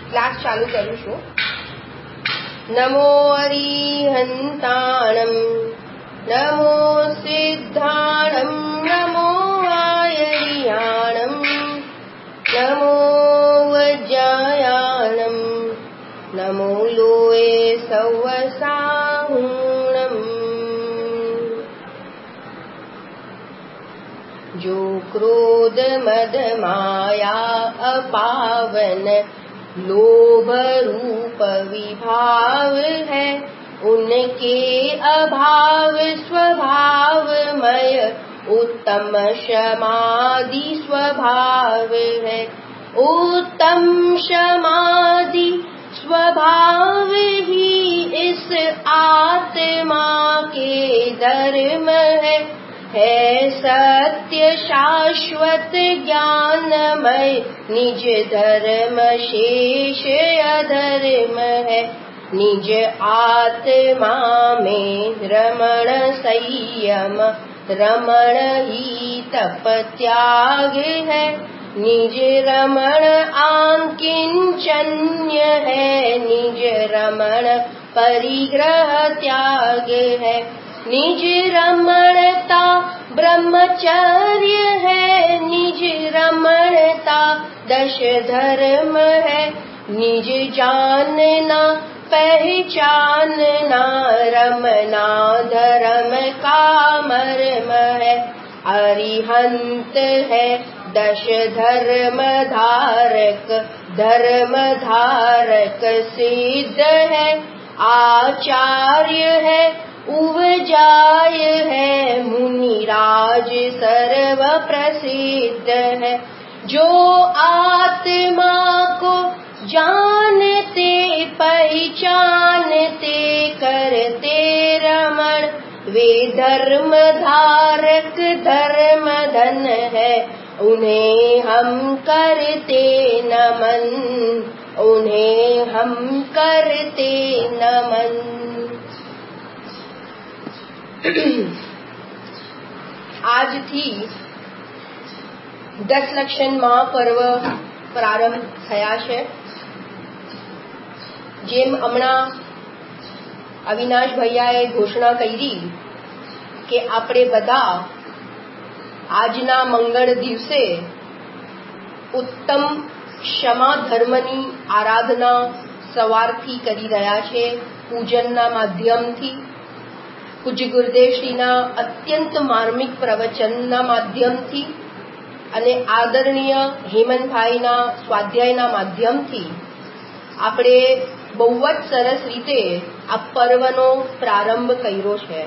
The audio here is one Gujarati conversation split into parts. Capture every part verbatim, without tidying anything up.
ક્લાસ ચાલુ કરું છું. નમો અરિહંતાણમ, નમો સિદ્ધાણમ, નમો આયરિયાણમ, નમો વજ્જાયાણમ, નમો લોએ સવસાહુણમ. जो क्रोध मद माया अपावन लोभ रूप विभाव है, उनके अभाव स्वभावमय उत्तम समाधि स्वभाव है. उत्तम समाधि स्वभाव ही इस आत्मा के धर्म है. है सत्य शाश्वत ज्ञानमय निज धर्म शेष अधर्म है. निज आत्मा में रमण संयम रमण ही तप त्याग है. निज रमण आंकिंचन्य है, निज रमण परिग्रह त्याग है. निज रमणता ब्रह्मचर्य है, निज रमणता दश धर्म है. निज जानना पहचानना रमना धर्म का मर्म है. अरिहंत है दश धर्म धारक, धर्म धारक सिद्ध है. आचार्य है उवजाय है, मुनिराज सर्व प्रसिद्ध है. जो आत्मा को जानते पहचानते करते रमण, वे धर्म धारक धर्म धन है. उन्हें हम करते नमन, उन्हें हम करते नमन. આજથી દસ લક્ષણ મહાપર્વ પ્રારંભ થયા છે. જેમ હમણાં અવિનાશ ભૈયાએ ઘોષણા કરી કે આપણે બધા આજના મંગળ દિવસે ઉત્તમ ક્ષમા ધર્મની આરાધના સવારથી કરી રહ્યા છે, પૂજનના માધ્યમથી. પૂજ્ય ગુરુદેવશ્રીના અત્યંત માર્મિક પ્રવચનના માધ્યમથી અને આદરણીય હેમંતભાઈના સ્વાધ્યાયના માધ્યમથી આપણે બહુ જ સરસ રીતે આ પર્વનો પ્રારંભ કર્યો છે.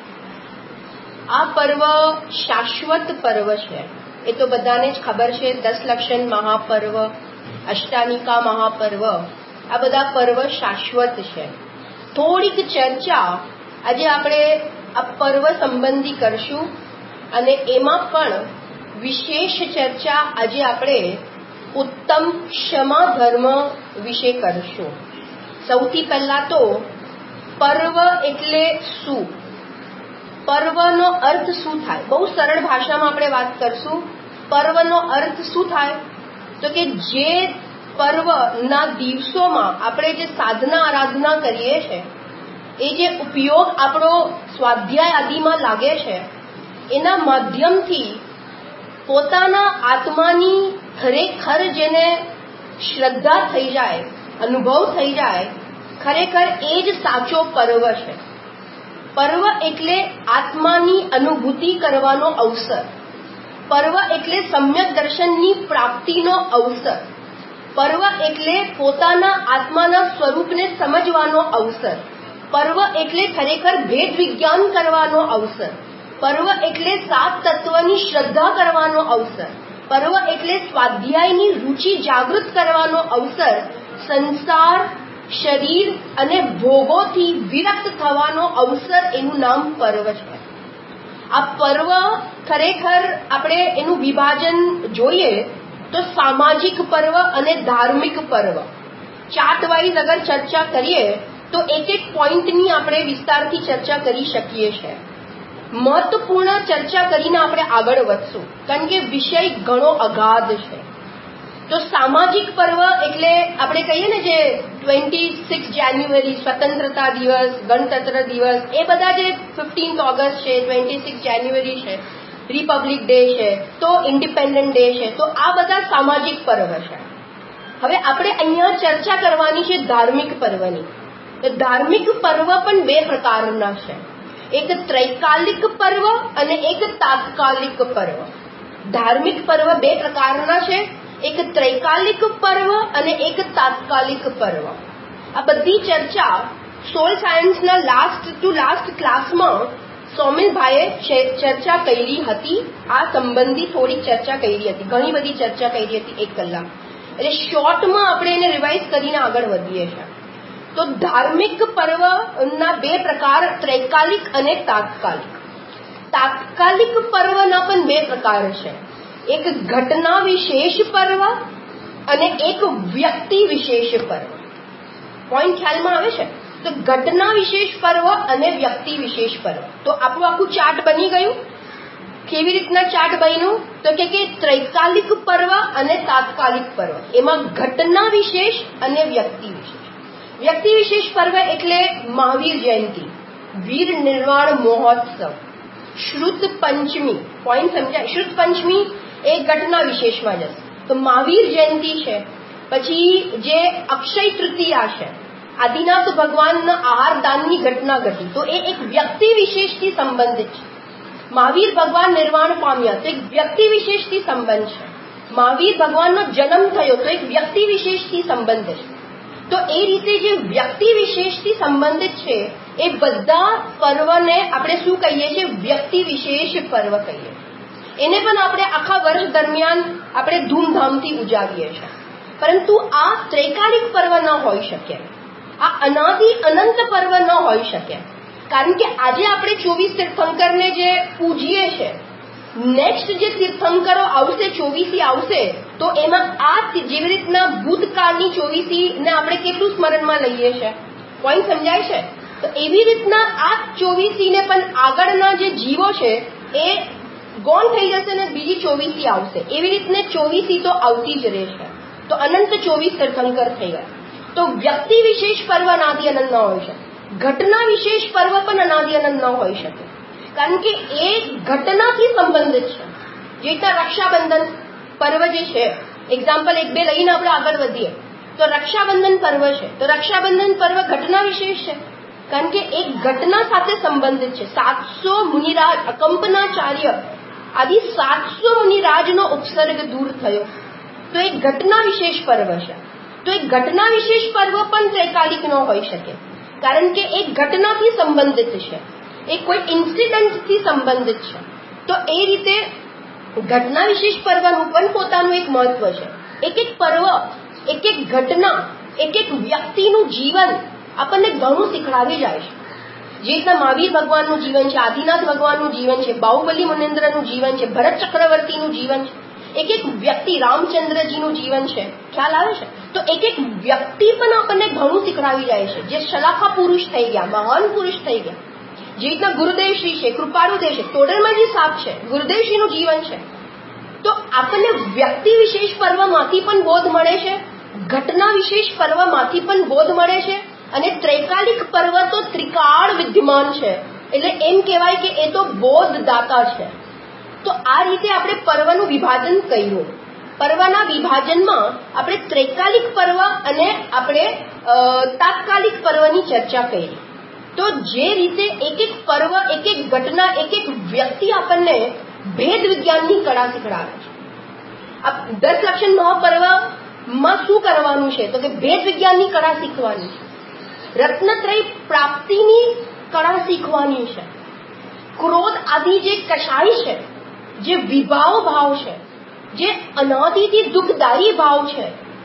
આ પર્વ શાશ્વત પર્વ છે, એ તો બધાને જ ખબર છે. દસ લક્ષણ મહાપર્વ, અષ્ટાનિકા મહાપર્વ, આ બધા પર્વ શાશ્વત છે. થોડીક ચર્ચા આજે આપણે આ પર્વ સંબંધી કરશું અને એમાં પણ વિશેષ ચર્ચા આજે આપણે ઉત્તમ ક્ષમા ધર્મ વિશે કરશું. સૌથી પહેલા તો પર્વ એટલે શું, પર્વનો અર્થ શું થાય, બહુ સરળ ભાષામાં આપણે વાત કરશું. પર્વનો અર્થ શું થાય તો કે જે પર્વના દિવસોમાં આપણે જે સાધના આરાધના કરીએ છીએ, એ જે ઉપયોગ આપણો સ્વાધ્યાય આદિમાં લાગે છે, એના માધ્યમથી પોતાના આત્માની ખરેખર જેને શ્રદ્ધા થઈ જાય, અનુભવ થઈ જાય, ખરેખર એ જ સાચો પર્વ છે. પર્વ એટલે આત્માની અનુભૂતિ કરવાનો અવસર. પર્વ એટલે સમ્યક દર્શનની પ્રાપ્તિનો અવસર. પર્વ એટલે પોતાના આત્માના સ્વરૂપને સમજવાનો અવસર. પર્વ એટલે ખરેખર ભેદ વિજ્ઞાન કરવાનો અવસર. પર્વ એટલે સાત તત્વની શ્રદ્ધા કરવાનો અવસર. પર્વ એટલે સ્વાધ્યાયની રુચિ જાગૃત કરવાનો અવસર. સંસાર, શરીર અને ભોગોથી વિરક્ત થવાનો અવસર, એનું નામ પર્વ છે. આ પર્વ ખરેખર આપણે એનું વિભાજન જોઈએ તો સામાજિક પર્વ અને ધાર્મિક પર્વ, ચાર્ટ વાઇઝ અગર ચર્ચા કરીએ તો એક એક પોઈન્ટની આપણે વિસ્તારથી ચર્ચા કરી શકીએ છીએ. મહત્વપૂર્ણ ચર્ચા કરીને આપણે આગળ વધશું, કારણ કે વિષય ઘણો અગાધ છે. તો સામાજિક પર્વ એટલે આપણે કહીએ ને જે ટ્વેન્ટી સિક્સ જાન્યુઆરી સ્વતંત્રતા દિવસ, ગણતંત્ર દિવસ, એ બધા જે ફિફ્ટીન્થ ઓગસ્ટ છે, ટ્વેન્ટી સિક્સ જાન્યુઆરી છે, રિપબ્લિક ડે છે, તો ઇન્ડિપેન્ડન્ટ ડે છે, તો આ બધા સામાજિક પર્વ છે. હવે આપણે અહીંયા ચર્ચા કરવાની છે ધાર્મિક પર્વની. ધાર્મિક પર્વ પણ બે પ્રકારના છે, એક ત્રૈકાલિક પર્વ અને એક તાત્કાલિક પર્વ. ધાર્મિક પર્વ બે પ્રકારના છે, એક ત્રૈકાલિક પર્વ અને એક તાત્કાલિક પર્વ. આ બધી ચર્ચા સોલ સાયન્સના લાસ્ટ ટુ લાસ્ટ ક્લાસમાં સોમિલભાઈએ ચર્ચા કરી હતી. આ સંબંધી થોડીક ચર્ચા કરી હતી, ઘણી બધી ચર્ચા કરી હતી એક કલાક. એટલે શોર્ટમાં આપણે એને રિવાઇઝ કરીને આગળ વધીએ છીએ. તો ધાર્મિક પર્વના બે પ્રકાર, ત્રૈકાલિક અને તાત્કાલિક. તાત્કાલિક પર્વના પણ બે પ્રકાર છે, એક ઘટના વિશેષ પર્વ અને એક વ્યક્તિ વિશેષ પર્વ. પોઈન્ટ ખ્યાલમાં આવે છે? તો ઘટના વિશેષ પર્વ અને વ્યક્તિ વિશેષ પર્વ. તો આપણું આખું ચાર્ટ બની ગયું. કેવી રીતના ચાર્ટ બન્યું? તો કે ત્રૈકાલિક પર્વ અને તાત્કાલિક પર્વ, એમાં ઘટના વિશેષ અને વ્યક્તિ વિશેષ. વ્યક્તિ વિશેષ પર્વ એટલે મહાવીર જયંતિ, વીર નિર્વાણ મહોત્સવ, શ્રુત પંચમી. પોઈન્ટ સમજાય? શ્રુત પંચમી એ ઘટના વિશેષમાં જશે. તો મહાવીર જયંતિ છે, પછી જે અક્ષય તૃતીયા છે, આદિનાથ ભગવાનના આહાર દાનની ઘટના ઘટી, તો એ એક વ્યક્તિ વિશેષથી સંબંધિત છે. મહાવીર ભગવાન નિર્વાણ પામ્યા તો એક વ્યક્તિ વિશેષથી સંબંધ છે. મહાવીર ભગવાનનો જન્મ થયો તો એક વ્યક્તિ વિશેષથી સંબંધ છે. તો એ રીતે જે વ્યક્તિ વિશેષથી સંબંધિત છે એ બધા પર્વને આપણે શું કહીએ છીએ? વ્યક્તિ વિશેષ પર્વ કહીએ. એને પણ આપણે આખા વર્ષ દરમિયાન આપણે ધૂમધામથી ઉજવીએ છીએ. પરંતુ આ ત્રૈકાલિક પર્વ ન હોઈ શકે, આ અનાદિ અનંત પર્વ ન હોઈ શકે. કારણ કે આજે આપણે ચોવીસ તીર્થંકરને જે પૂજીએ છીએ, નેક્સ્ટ જે તીર્થંકરો આવશે, ચોવીસી આવશે, તો એમાં આ જેવી રીતના ભૂતકાળની ચોવીસીને આપણે કેટલું સ્મરણમાં લઈએ છીએ? પોઈન્ટ સમજાય છે? તો એવી રીતના આ ચોવીસીને પણ આગળના જે જીવો છે એ ગોન થઈ જશે ને બીજી ચોવીસી આવશે. એવી રીતને ચોવીસી તો આવતી જ રહેશે. તો અનંત ચોવીસ તીર્થંકર થઈ ગયા. તો વ્યક્તિ વિશેષ પર્વ અનાદિ અનંત ન હોઈ શકે, ઘટના વિશેષ પર્વ પણ અનાદિ અનંત ન હોઈ શકે. કારણ કે એ ઘટનાથી સંબંધિત છે. જે રીતના રક્ષાબંધન પર્વ જે છે, એક્ઝામ્પલ એક બે લઈને આપણે આગળ વધીએ તો રક્ષાબંધન પર્વ છે, તો રક્ષાબંધન પર્વ ઘટના વિશેષ છે, કારણ કે એક ઘટના સાથે સંબંધિત છે. સાતસો મુનિરાજ અકંપનાચાર્ય આદિ સાતસો મુનિરાજનો ઉપસર્ગ દૂર થયો, તો એક ઘટના વિશેષ પર્વ છે. તો એક ઘટના વિશેષ પર્વ પણ ત્રૈકાલિક ન હોઈ શકે, કારણ કે એક ઘટનાથી સંબંધિત છે, એ કોઈ ઇન્સિડન્ટથી સંબંધિત છે. તો એ રીતે ઘટના વિશેષ પર્વનું પણ પોતાનું એક મહત્વ છે. એક એક પર્વ, એક એક ઘટના, એક એક વ્યક્તિનું જીવન આપણને ઘણું શીખડાવી જાય છે. જે રીતના મહાવીર ભગવાનનું જીવન છે, આદિનાથ ભગવાનનું જીવન છે, બાહુબલી મુનિન્દ્રનું જીવન છે, ભરત ચક્રવર્તીનું જીવન છે, એક એક વ્યક્તિ, રામચંદ્રજીનું જીવન છે. ખ્યાલ આવે છે? તો એક એક વ્યક્તિ પણ આપણને ઘણું શીખડાવી જાય છે, જે શલાખા પુરુષ થઈ ગયા, મહાન પુરુષ થઈ ગયા. જે રીતના ગુરુદેવશ્રી છે, કૃપાળુદેવ છે, ટોડરમલજી સાહેબ છે, ગુરુદેવશ્રીનું જીવન છે. તો આપણને વ્યક્તિ વિશેષ પર્વમાંથી પણ બોધ મળે છે, ઘટના વિશેષ પર્વમાંથી પણ બોધ મળે છે, અને ત્રૈકાલિક પર્વ તો ત્રિકાળ વિદ્યમાન છે, એટલે એમ કહેવાય કે એ તો બોધદાતા છે. તો આ રીતે આપણે પર્વનું વિભાજન કર્યું. પર્વના વિભાજનમાં આપણે ત્રૈકાલિક પર્વ અને આપણે તાત્કાલિક પર્વની ચર્ચા કરી. તો જે રીતે એક એક પર્વ, એક એક ઘટના, એક એક વ્યક્તિ આપણને ભેદ વિજ્ઞાનની કળા શીખડાવે છે. આ દસ લક્ષણ મહાપર્વમાં શું કરવાનું છે? તો કે ભેદ વિજ્ઞાનની કળા શીખવાની છે, રત્નત્રય પ્રાપ્તિની કળા શીખવાની છે, ક્રોધ આદિ જે કષાય છે, જે વિભાવ ભાવ છે, જે અનાદિથી દુઃખદાયી ભાવ છે,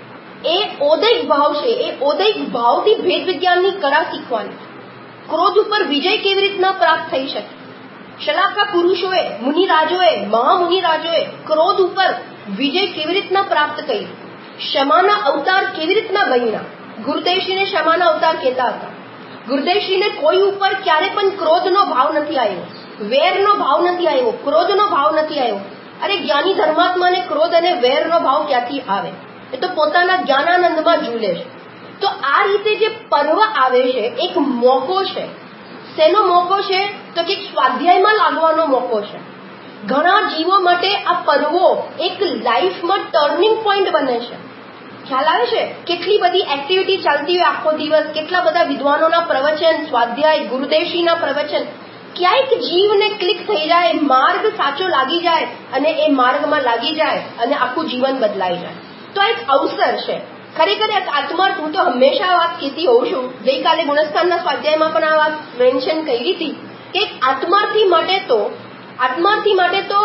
એ ઓદૈક ભાવ છે, એ ઓદૈક ભાવથી ભેદ વિજ્ઞાનની કળા શીખવાની છે. ક્રોધ ઉપર વિજય કેવી રીતના પ્રાપ્ત થઈ શકે? શલાકા પુરુષોએ, મુનિરાજોએ, મહામુનિરાજોએ ક્રોધ ઉપર વિજય કેવી રીતના પ્રાપ્ત કરી? ક્ષમાના અવતાર કેવી રીતના બન્યા? ગુરુદેવશ્રીને ક્ષમાના અવતાર કહેતા હતા. ગુરુદેવશ્રીને કોઈ ઉપર ક્યારે પણ ક્રોધનો ભાવ નથી આવ્યો, વેરનો ભાવ નથી આવ્યો, ક્રોધનો ભાવ નથી આવ્યો. અરે જ્ઞાની ધર્માત્માને ક્રોધ અને વેરનો ભાવ ક્યાંથી આવે? એ તો પોતાના જ્ઞાનાનંદમાં ઝૂલે છે. તો આ રીતે જે પર્વ આવે છે એક મોકો છે. શેનો મોકો છે? તો કે સ્વાધ્યાયમાં લાગવાનો મોકો છે. ઘણા જીવો માટે આ પર્વો એક લાઈફમાં ટર્નિંગ પોઈન્ટ બને છે. ખ્યાલ આવે છે? કેટલી બધી એક્ટિવિટી ચાલતી હોય આખો દિવસ, કેટલા બધા વિદ્વાનોના પ્રવચન, સ્વાધ્યાય, ગુરુદેવશ્રીના પ્રવચન, ક્યાંક જીવને ક્લિક થઈ જાય, માર્ગ સાચો લાગી જાય અને એ માર્ગમાં લાગી જાય અને આખું જીવન બદલાઈ જાય. તો આ એક અવસર છે. ખરેખર એક આત્માર્થ, હું તો હંમેશા આ વાત કહેતી હોઉં છું, ગઈકાલે ગુણસ્થાનના સ્વાધ્યાયમાં પણ આ વાત મેન્શન કરી હતી કે એક આત્માર્થી માટે તો આત્માર્થી માટે તો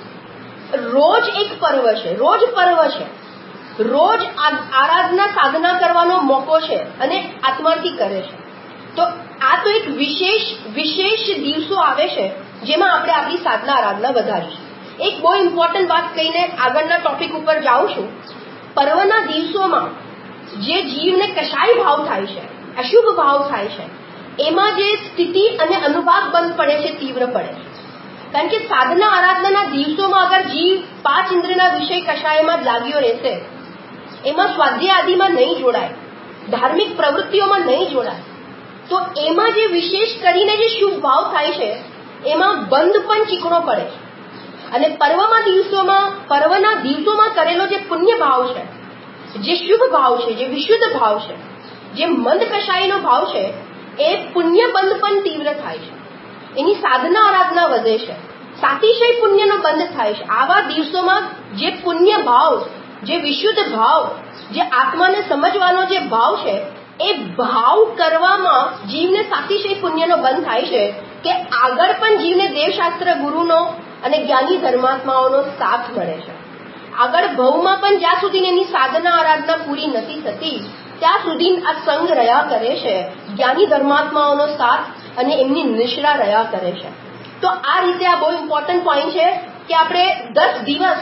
રોજ એક પર્વ છે, રોજ પર્વ છે, રોજ આરાધના સાધના કરવાનો મોકો છે અને આત્માર્થી કરે છે. તો આ તો એક વિશેષ વિશેષ દિવસો આવે છે જેમાં આપણે આપણી સાધના આરાધના વધારીશું. એક બહુ ઇમ્પોર્ટન્ટ વાત કહીને આગળના ટોપિક ઉપર જાઉં છું. પર્વના દિવસોમાં જે જીવને કશાય ભાવ થાય છે, અશુભ ભાવ થાય છે, એમાં જે સ્થિતિ અને અનુભાગ બંધ પડે છે, તીવ્ર પડે છે. કારણ કે સાધના આરાધનાના દિવસોમાં અગર જીવ પાંચ ઇન્દ્રના વિષય કશાયમાં જ લાગ્યો રહેશે, એમાં સ્વાધ્યાય આદિમાં નહીં જોડાય, ધાર્મિક પ્રવૃત્તિઓમાં નહીં જોડાય, તો એમાં જે વિશેષ કરીને જે શુભ ભાવ થાય છે એમાં બંધ પણ ચીકણો પડે છે. અને પર્વમાં દિવસોમાં પર્વના દિવસોમાં કરેલો જે પુણ્ય ભાવ છે, જે શુભ ભાવ છે, જે વિશુદ્ધ ભાવ છે, જે મંદ કશાયનો ભાવ છે, એ પુણ્ય બંધ પણ તીવ્ર થાય છે. એની સાધના આરાધના વધે છે, સાતિશય પુણ્યનો બંધ થાય છે. આવા દિવસોમાં જે પુણ્ય ભાવ, જે વિશુદ્ધ ભાવ, જે આત્માને સમજવાનો જે ભાવ છે, એ ભાવ કરવામાં જીવને સાતિશય પુણ્યનો બંધ થાય છે કે આગળ પણ જીવને દેવશાસ્ત્ર ગુરુનો અને જ્ઞાની ધર્માત્માઓનો સાથ મળે છે. આગળ ભવમાં પણ જ્યાં સુધી એની સાધના આરાધના પૂરી નથી થતી ત્યાં સુધી આ સંગ રહ્યા કરે છે, જ્ઞાની ધર્માત્માઓનો સાથ અને એમની નિષ્ઠા રહ્યા કરે છે. તો આ રીતે આ બહુ ઇમ્પોર્ટન્ટ પોઈન્ટ છે કે આપણે દસ દિવસ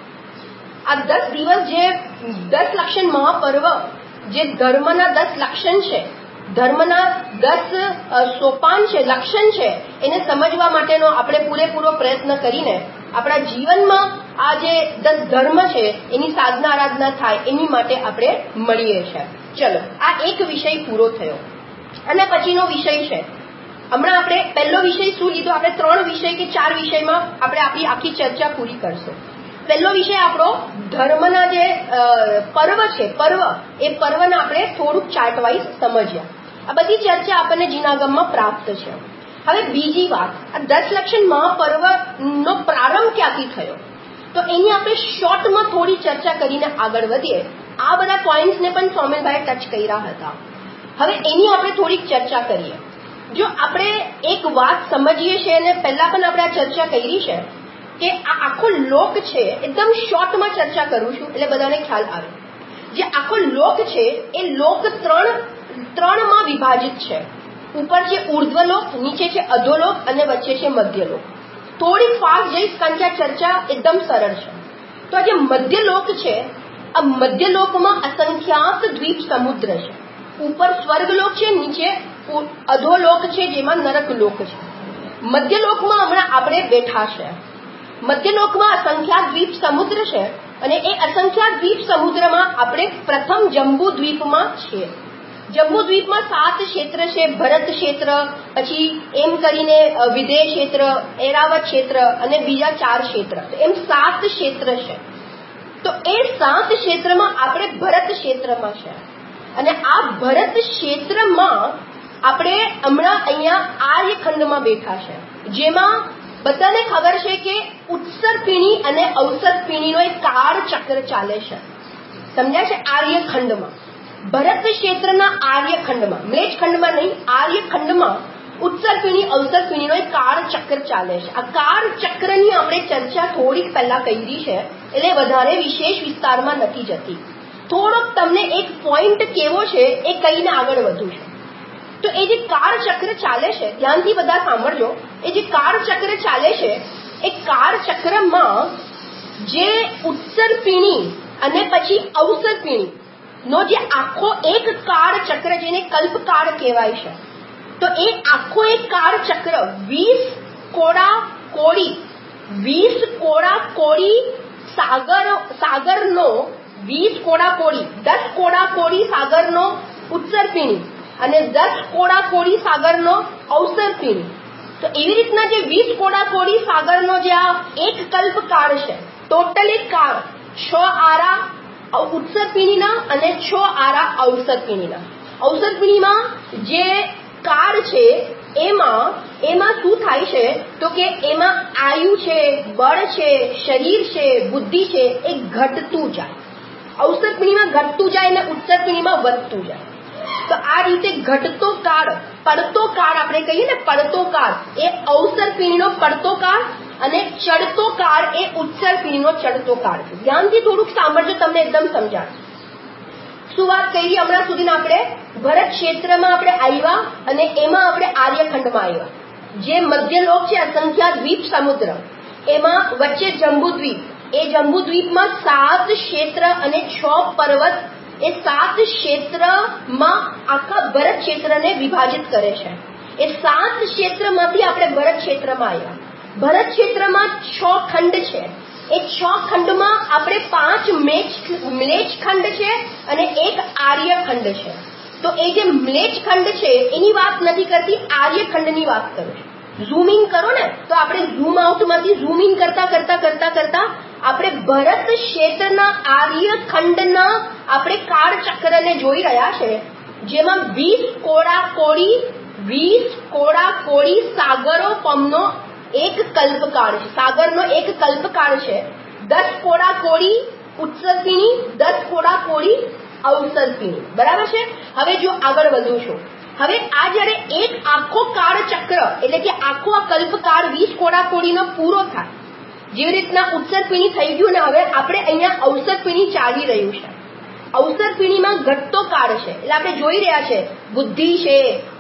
આ દસ દિવસ જે દસ લક્ષણ મહાપર્વ, જે ધર્મના દસ લક્ષણ છે, ધર્મના દસ સોપાન છે, લક્ષણ છે, એને સમજવા માટેનો આપણે પૂરેપૂરો પ્રયત્ન કરીને આપણા જીવનમાં આ જે દસ ધર્મ છે એની સાધના આરાધના થાય એની માટે આપણે મળીએ છીએ. ચલો, આ એક વિષય પૂરો થયો. અને પછીનો વિષય છે, હમણાં આપણે પહેલો વિષય શું લીધો, આપણે ત્રણ વિષય કે ચાર વિષયમાં આપણે આપણી આખી ચર્ચા પૂરી કરશું. પહેલો વિષય આપણો ધર્મના જે પર્વ છે, પર્વ, એ પર્વને આપણે થોડુંક ચાર્ટ વાઇઝ સમજ્યા. આ બધી ચર્ચા આપણને જીનાગમમાં પ્રાપ્ત છે. હવે બીજી વાત, આ દસ લક્ષણ મહાપર્વનો પ્રારંભ ક્યાંથી થયો, તો એની આપણે શોર્ટમાં થોડી ચર્ચા કરીને આગળ વધીએ. આ બધા પોઈન્ટ્સને પણ સોમેલભાઈ ટચ કર્યા હતા. હવે એની આપણે થોડીક ચર્ચા કરીએ. જો આપણે એક વાત સમજીએ છીએ, અને પહેલા પણ આપણે આ ચર્ચા કરી છે કે આ આખો લોક છે, એકદમ શોર્ટમાં ચર્ચા કરું છું એટલે બધાને ખ્યાલ આવે. જે આખો લોક છે એ લોક ત્રણ ત્રણમાં વિભાજિત છે. ઉપર છે ઉર્ધ્વલોક, નીચે છે અધોલોક અને વચ્ચે છે મધ્યલોક. થોડીક ફાસ્ટ જઈશ કારણ કે આ ચર્ચા એકદમ સરળ છે. તો આ જે મધ્યલોક છે, આ મધ્યલોકમાં અસંખ્યાત દ્વીપ સમુદ્ર છે. ઉપર સ્વર્ગલોક છે, નીચે અધોલોક છે જેમાં નરકલોક છે. મધ્યલોકમાં હમણાં આપણે બેઠા છે. મધ્યલોકમાં અસંખ્યાત દ્વીપ સમુદ્ર છે અને એ અસંખ્યાત દ્વીપ સમુદ્રમાં આપણે પ્રથમ જંબુ દ્વીપમાં છીએ. જંબુ દ્વીપમાં સાત ક્ષેત્ર છે, ભરત ક્ષેત્ર, પછી એમ કરીને વિદેહ ક્ષેત્ર, એરાવત ક્ષેત્ર અને બીજા ચાર ક્ષેત્ર, એમ સાત ક્ષેત્ર છે. તો એ સાત ક્ષેત્રમાં આપણે ભરત ક્ષેત્રમાં છે. અને આ ભરત ક્ષેત્રમાં આપણે હમણાં અહીંયા આર્યખંડમાં બેઠા છે, જેમાં બધાને ખબર છે કે ઉત્સર પીણી અને અવસર પીણીનો એક કાળ ચક્ર ચાલે છે. સમજ્યા છે? આર્યખંડમાં, ભરત ક્ષેત્રના આર્યખંડમાં, મ્લેચ્છ ખંડમાં નહીં, આર્યખંડમાં ઉત્સર પીણી અવસર પીણીનો એક કાળ ચક્ર ચાલે છે. આ કાળ ચક્રની આપણે ચર્ચા થોડીક પહેલા કરી છે એટલે વધારે વિશેષ વિસ્તારમાં નથી જતી. થોડોક તમને એક પોઈન્ટ કેવો છે એ કહીને આગળ વધુ છે. તો એ જે કાળ ચક્ર ચાલે છે, ધ્યાનથી બધા સાંભળજો, એ જે કાળ ચક્ર ચાલે છે એ કાળ ચક્રમાં જે ઉત્સર પીણી અને પછી અવસર પીણી નો જે આખો એક કાળ ચક્ર, જેને કલ્પકાળ કહેવાય છે, તો એ આખો એક કાળ ચક્ર વીસ કોડા કોડી વીસ કોડા કોડી સાગર સાગરનો વીસ કોડા કોડી, દસ કોડા કોડી સાગરનો ઉત્તર પીણી અને દસ કોડા કોડી સાગરનો અવસર પીણી. તો એવી રીતના જે વીસ કોડા કોડી સાગરનો જે આ એક કલ્પ કાળ છે, ટોટલ એક કાળ છ આરા ઉત્તર પીણીના અને છ આરા અવસર પીણીના. અવસર પીણીમાં જે કાળ છે એમાં એમાં શું થાય છે તો કે એમાં આયુ છે, બળ છે, શરીર છે, બુદ્ધિ છે, એ ઘટતું જાય. અવસર પીણીમાં ઘટતું જાય અને ઉત્તર પીણીમાં વધતું જાય. તો આ રીતે ઘટતો કાળ, પડતો કાળ આપણે કહીએ ને, પડતો કાળ એ અવસર પીણીનો પડતો કાળ અને ચડતો કાળ એ ઉત્તર પીણીનો ચડતો કાળ છે. ધ્યાનથી થોડુંક સાંભળજો, તમને એકદમ સમજાય. શું વાત કરી હમણાં સુધી? આપણે ભરત ક્ષેત્રમાં આપણે આવ્યા અને એમાં આપણે આર્યખંડમાં આવ્યા. જે મધ્યલોક છે અસંખ્યા દ્વીપ સમુદ્ર, એમાં વચ્ચે જંબુદ્વીપ, એ જંબુદ્વીપમાં સાત ક્ષેત્ર અને છ પર્વત, એ સાત ક્ષેત્રમાં આખા ભરત ક્ષેત્રને વિભાજિત કરે છે. એ સાત ક્ષેત્રમાંથી આપણે ભરત ક્ષેત્રમાં આવ્યા. ભરત ક્ષેત્રમાં છ ખંડ છે. એ છ ખંડમાં આપણે પાંચ મ્લેચ્છ ખંડ છે અને એક આર્યખંડ છે. તો એ જે મ્લેચ્છ ખંડ છે એની વાત નથી કરતી, આર્યખંડની વાત કરું છું. ઝૂમ ઇન કરો ને તો આપણે ઝૂમ આઉટમાંથી ઝૂમ ઇન કરતા કરતા કરતા કરતા આપણે ભરત ક્ષેત્રના આર્યખંડના આપણે કાળચક્રને જોઈ રહ્યા છે, જેમાં વીસ કોડા કોડી વીસ કોડા કોડી સાગરો પમનો એક કલ્પકાળ છે. સાગરનો એક કલ્પકાળ છે. દસ કોડા કોડી ઉત્તર પીણી, દસ કોડા કોડી અવસર પીણી. બરાબર છે? હવે જો આગળ વધું છું. હવે આ જયારે એક આખો કાળચક્ર એટલે કે આખો આ કલ્પકાળ વીસ કોડા કોડીનો પૂરો થાય, જેવી રીતના ઉત્તર પીણી થઈ ગયું ને હવે આપણે અહીંયા અવસર પીણી ચાલી રહ્યું છે. અવસર પીણીમાં ઘટતો કાળ છે એટલે આપણે જોઈ રહ્યા છે બુદ્ધિ છે,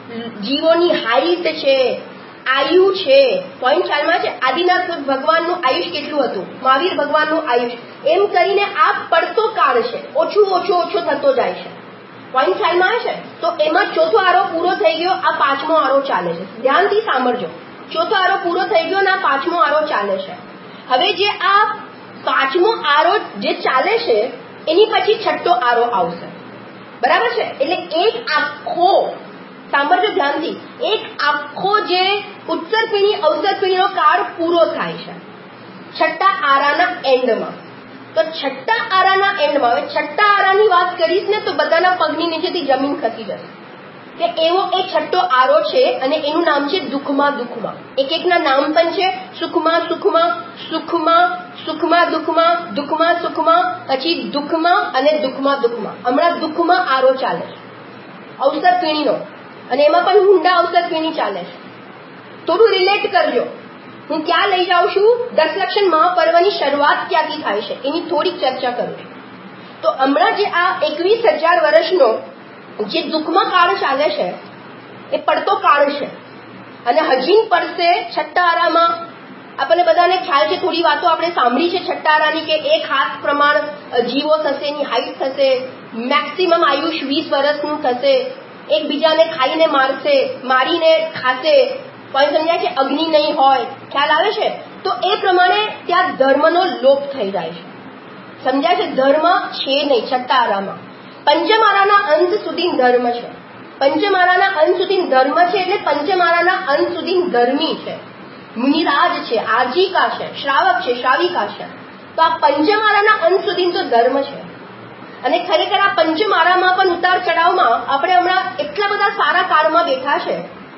જીવોની હાઈટ છે, આયુ છે. પોઈન્ટ ખ્યાલમાં છે? આદિનાથ ભગવાનનું આયુષ કેટલું હતું, મહાવીર ભગવાનનું આયુષ, એમ કરીને આ પડતો કાળ છે, ઓછું ઓછો ઓછો થતો જાય છે. પોઈન્ટ ખ્યાલમાં છે? તો એમાં ચોથો આરો પૂરો થઈ ગયો, આ પાંચમો આરો ચાલે છે. ધ્યાનથી સાંભળજો. ચોથો આરો પૂરો થઈ ગયો અને આ પાંચમો આરો ચાલે છે. હવે જે આ પાંચમો આરો જે ચાલે છે એની પછી છઠ્ઠો આરો આવશે. બરાબર છે? એટલે એક આખો, સાંભળજો ધ્યાનથી, એક આખો જે ઉત્તર પીણી અવસર પીણીનો કાળ પૂરો થાય છે છઠ્ઠા આરાના એન્ડમાં. તો છઠ્ઠા આરાના એન્ડમાં, હવે છઠ્ઠા આરાની વાત કરીશ ને તો બધાના પગની નીચેથી જમીન ખસી જશે કે એવો એક છઠ્ઠો આરો છે અને એનું નામ છે દુઃખમાં દુઃખમાં. એક એકના નામ પણ છે, સુખમાં સુખમાં, સુખમાં સુખમાં દુઃખમાં, દુઃખમાં સુખમાં, પછી દુઃખમાં અને દુઃખમાં દુઃખમાં. હમણાં દુઃખમાં આરો ચાલે છે અવસર પીણીનો અને એમાં પણ ઊંડા અવસર પીણી ચાલે છે. થોડું રિલેટ કરજો. હું ક્યાં લઈ જાઉં છું? દસલક્ષણ મહાપર્વની શરૂઆત ક્યાંથી થાય છે એની થોડીક ચર્ચા કરું છું. તો હમણાં જે આ એકવીસ હજાર વર્ષનો જે દુઃખમાં કાળ ચાલે છે એ પડતો કાળ છે અને હજી પડશે છઠ્ઠા આરામાં. આપણને બધાને ખ્યાલ છે, થોડી વાતો આપણે સાંભળી છે છઠ્ઠા આરાની, કે એક હાથ પ્રમાણ જીવો થશે, એની હાઈટ થશે, મેક્સિમમ આયુષ વીસ વર્ષનું થશે, એકબીજાને ખાઈને મારશે, મારીને ખાશે. પોઈન્ટ સમજાય છે? અગ્નિ નહીં હોય, ખ્યાલ આવે છે? તો એ પ્રમાણે ત્યાં ધર્મનો લોપ થઈ જાય છે. સમજાય છે? ધર્મ છે નહીં છઠ્ઠા આરામાં. પંચમ આરાના અંત સુધી ધર્મ છે. પંચમ આરાના અંત સુધી ધર્મ છે એટલે પંચમ આરાના અંત સુધી ધર્મી છે, મુનિરાજ છે, આજીકા છે, શ્રાવક છે, શ્રાવિકા છે. તો આ પંચમ આરાના અંત સુધી તો ધર્મ છે. અને ખરેખર આ પંચમ આરામાં પણ ઉતાર ચઢાવમાં આપણે હમણાં એટલા બધા સારા કાળમાં બેઠા છે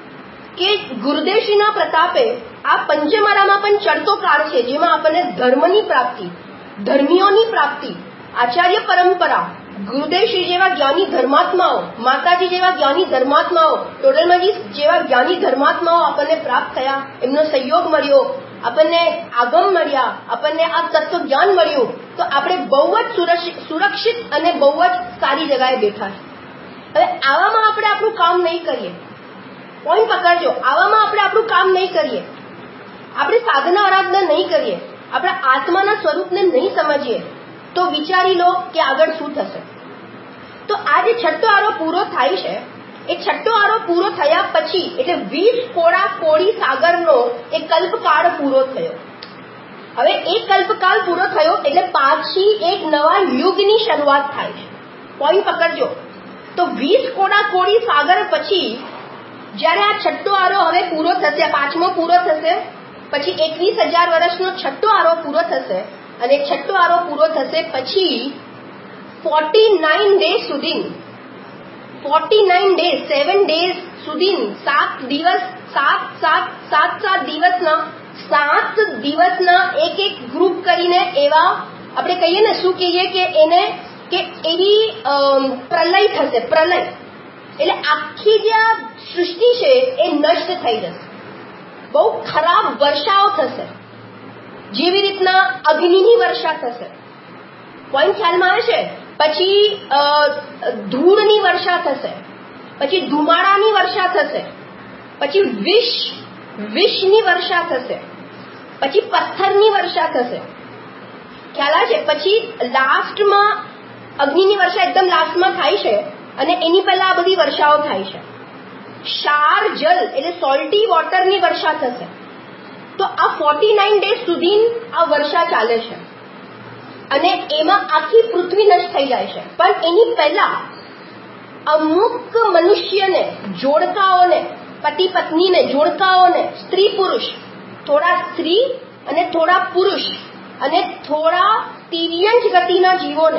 કે ગુરુદેવશ્રીના પ્રતાપે આ પંચમ આરામાં પણ ચડતો કાળ છે, જેમાં આપણને ધર્મની પ્રાપ્તિ, ધર્મીઓની પ્રાપ્તિ, આચાર્ય પરંપરા, ગુરુદેવશ્રી જેવા જ્ઞાની ધર્માત્માઓ, માતાજી જેવા જ્ઞાની ધર્માત્માઓ, ટોડરમલજી જેવા જ્ઞાની ધર્માત્માઓ આપણને પ્રાપ્ત થયા, એમનો સહયોગ મળ્યો, આપણને આગમ મળ્યા, આપણને આ તત્વ જ્ઞાન મળ્યું. તો આપણે બહુ જ સુરક્ષિત અને બહુ જ સારી જગાએ બેઠા છે. હવે આવામાં આપણે આપણું કામ નહીં કરીએ, પોઈન્ટ પકડજો, આવામાં આપણે આપણું કામ નહીં કરીએ, આપણે સાધના આરાધના નહીં કરીએ, આપણા આત્માના સ્વરૂપને નહીં સમજીએ, તો વિચારી લો કે આગળ શું થશે. તો આ જે છઠ્ઠો આરો પૂરો થાય છે, એ છઠ્ઠો આરો પૂરો થયા પછી એટલે વીસ કોડા કોડી સાગરનો એ કલ્પકાળ પૂરો થયો. હવે એક કલ્પકાળ પૂરો થયો એટલે પાછી એક નવા યુગની શરૂઆત થાય છે. પોઈન્ટ પકડજો. તો વીસ કોડા કોડી સાગર પછી જ્યારે આ છઠ્ઠો આરો હવે પૂરો થશે, પાંચમો પૂરો થશે, પછી એકવીસ હજાર વર્ષનો છઠ્ઠો આરો પૂરો થશે, અને છઠ્ઠો આરો પૂરો થશે પછી ફોર્ટી નાઇન ડેઝ સુધી forty nine days seven days સુધી સાત દિવસ સાત સાત સાત સાત દિવસના સાત દિવસના એક એક ગ્રુપ કરીને એવા આપણે કહીએ ને, શું કહીએ કે એને કે એવી પ્રલય થશે. પ્રલય એટલે આખી જે આ સૃષ્ટિ છે એ નષ્ટ થઈ જશે. બહુ ખરાબ વર્ષાઓ થશે, જેવી રીતના અગ્નિની વર્ષા થશે. પોઈન્ટ ખ્યાલમાં આવે છે? પછી ધૂળની વર્ષા થશે, પછી ધુમાડાની વર્ષા થશે, પછી વિષ વિષની વર્ષા થશે, પછી પથ્થરની વર્ષા થશે. ખ્યાલ આવે છે? પછી લાસ્ટમાં અગ્નિની વર્ષા એકદમ લાસ્ટમાં થાય છે, અને એની પહેલા આ બધી વર્ષાઓ થાય છે. ક્ષાર જલ એટલે સોલ્ટી વોટરની વર્ષા થશે. તો આ ફોર્ટી નાઇન ડેઝ સુધી આ વર્ષા ચાલે છે, અને એમાં આખી પૃથ્વી નષ્ટ થઈ જાય છે. પણ એની પહેલા અમુક મનુષ્યને, જોડકાઓને, પતિ પત્નીને, જોડકાઓને, સ્ત્રી પુરુષ, થોડા સ્ત્રી અને થોડા પુરુષ અને થોડા તિર્યંચ ગતિના જીવોને,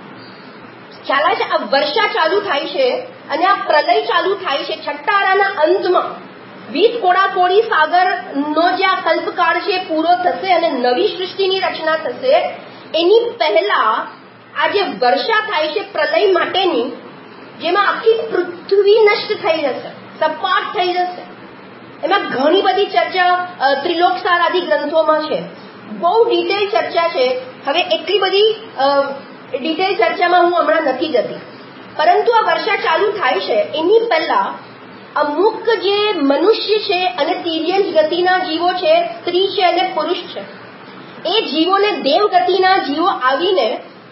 ખ્યાલ આવે છે? આ વર્ષા ચાલુ થાય છે અને આ પ્રલય ચાલુ થાય છે છઠ્ઠા આરાના અંતમાં. વીસ કોડા કોડી સાગરનો જે આ કલ્પકાળ છે પૂરો થશે અને નવી સૃષ્ટિની રચના થશે. એની પહેલા આ જે વર્ષા થાય છે પ્રલય માટેની, જેમાં આખી પૃથ્વી નષ્ટ થઈ જશે, સપાટ થઈ જશે. એમાં ઘણી બધી ચર્ચા ત્રિલોકસાર આદિ ગ્રંથોમાં છે, બહુ ડિટેલ ચર્ચા છે. હવે એટલી બધી ડિટેલ ચર્ચામાં હું હમણાં નથી જતી, પરંતુ આ વર્ષા ચાલુ થાય છે એની પહેલા અમુક જે મનુષ્ય છે અને તિર્યંચ ગતિના જીવો છે, સ્ત્રી છે અને પુરુષ છે, એ જીવોને દેવગતિના જીવો આવીને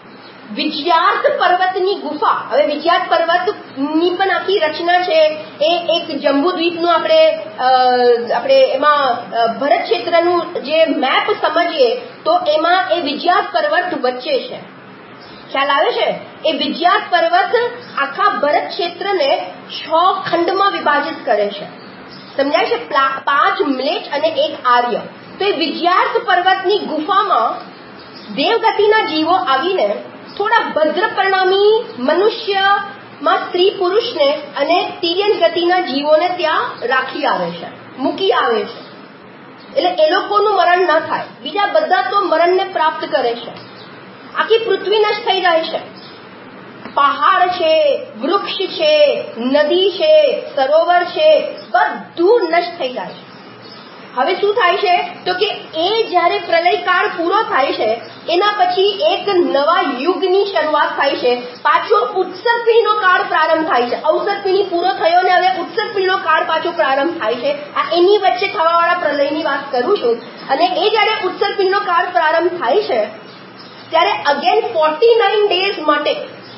વિજયાર્થ પર્વતની ગુફા, હવે વિજયાર્થ પર્વતની પણ આખી રચના છે, એ એક જંબુદ્વીપનું આપણે આપણે એમાં ભરત ક્ષેત્રનું જે મેપ સમજીએ તો એમાં એ વિજયાર્થ પર્વત વચ્ચે છે. ખ્યાલ આવે છે? એ વિજયાર્થ પર્વત આખા ભરત ક્ષેત્રને છ ખંડમાં વિભાજિત કરે છે. સમજાય છે? પાંચ મ્લેચ્છ અને એક આર્ય. તો એ વિજયાર્થ પર્વતની ગુફામાં દેવગતિના જીવો આવીને થોડા ભદ્ર પરિણામી મનુષ્યમાં સ્ત્રી પુરુષને અને તિર્યંચ ગતિના જીવોને ત્યાં રાખી આવે છે, મૂકી આવે છે. એટલે એ લોકોનું મરણ ન થાય, બીજા બધા તો મરણને પ્રાપ્ત કરે છે. આખી પૃથ્વી નષ્ટ થઈ જાય છે. પહાડ છે, વૃક્ષ છે, નદી છે, સરોવર છે, બધું નષ્ટ થઈ જાય છે. હવે શું થાય છે? તો કે એ જ્યારે પ્રલયકાળ પૂરો થાય છે એના પછી એક નવા યુગની શરૂઆત થાય છે. પાછો ઉત્સર્પિણીનો કાળ પ્રારંભ થાય છે. અવસર્પિણી પૂરો થયો ને હવે ઉત્સર્પિણીનો કાળ પાછો પ્રારંભ થાય છે. આ એની વચ્ચે થવાવાળા પ્રલયની વાત કરું છું. અને એ જ્યારે ઉત્સર્પિણીનો કાળ પ્રારંભ થાય છે ત્યારે અગેન ફોર્ટી નાઇન ડેઝ માટે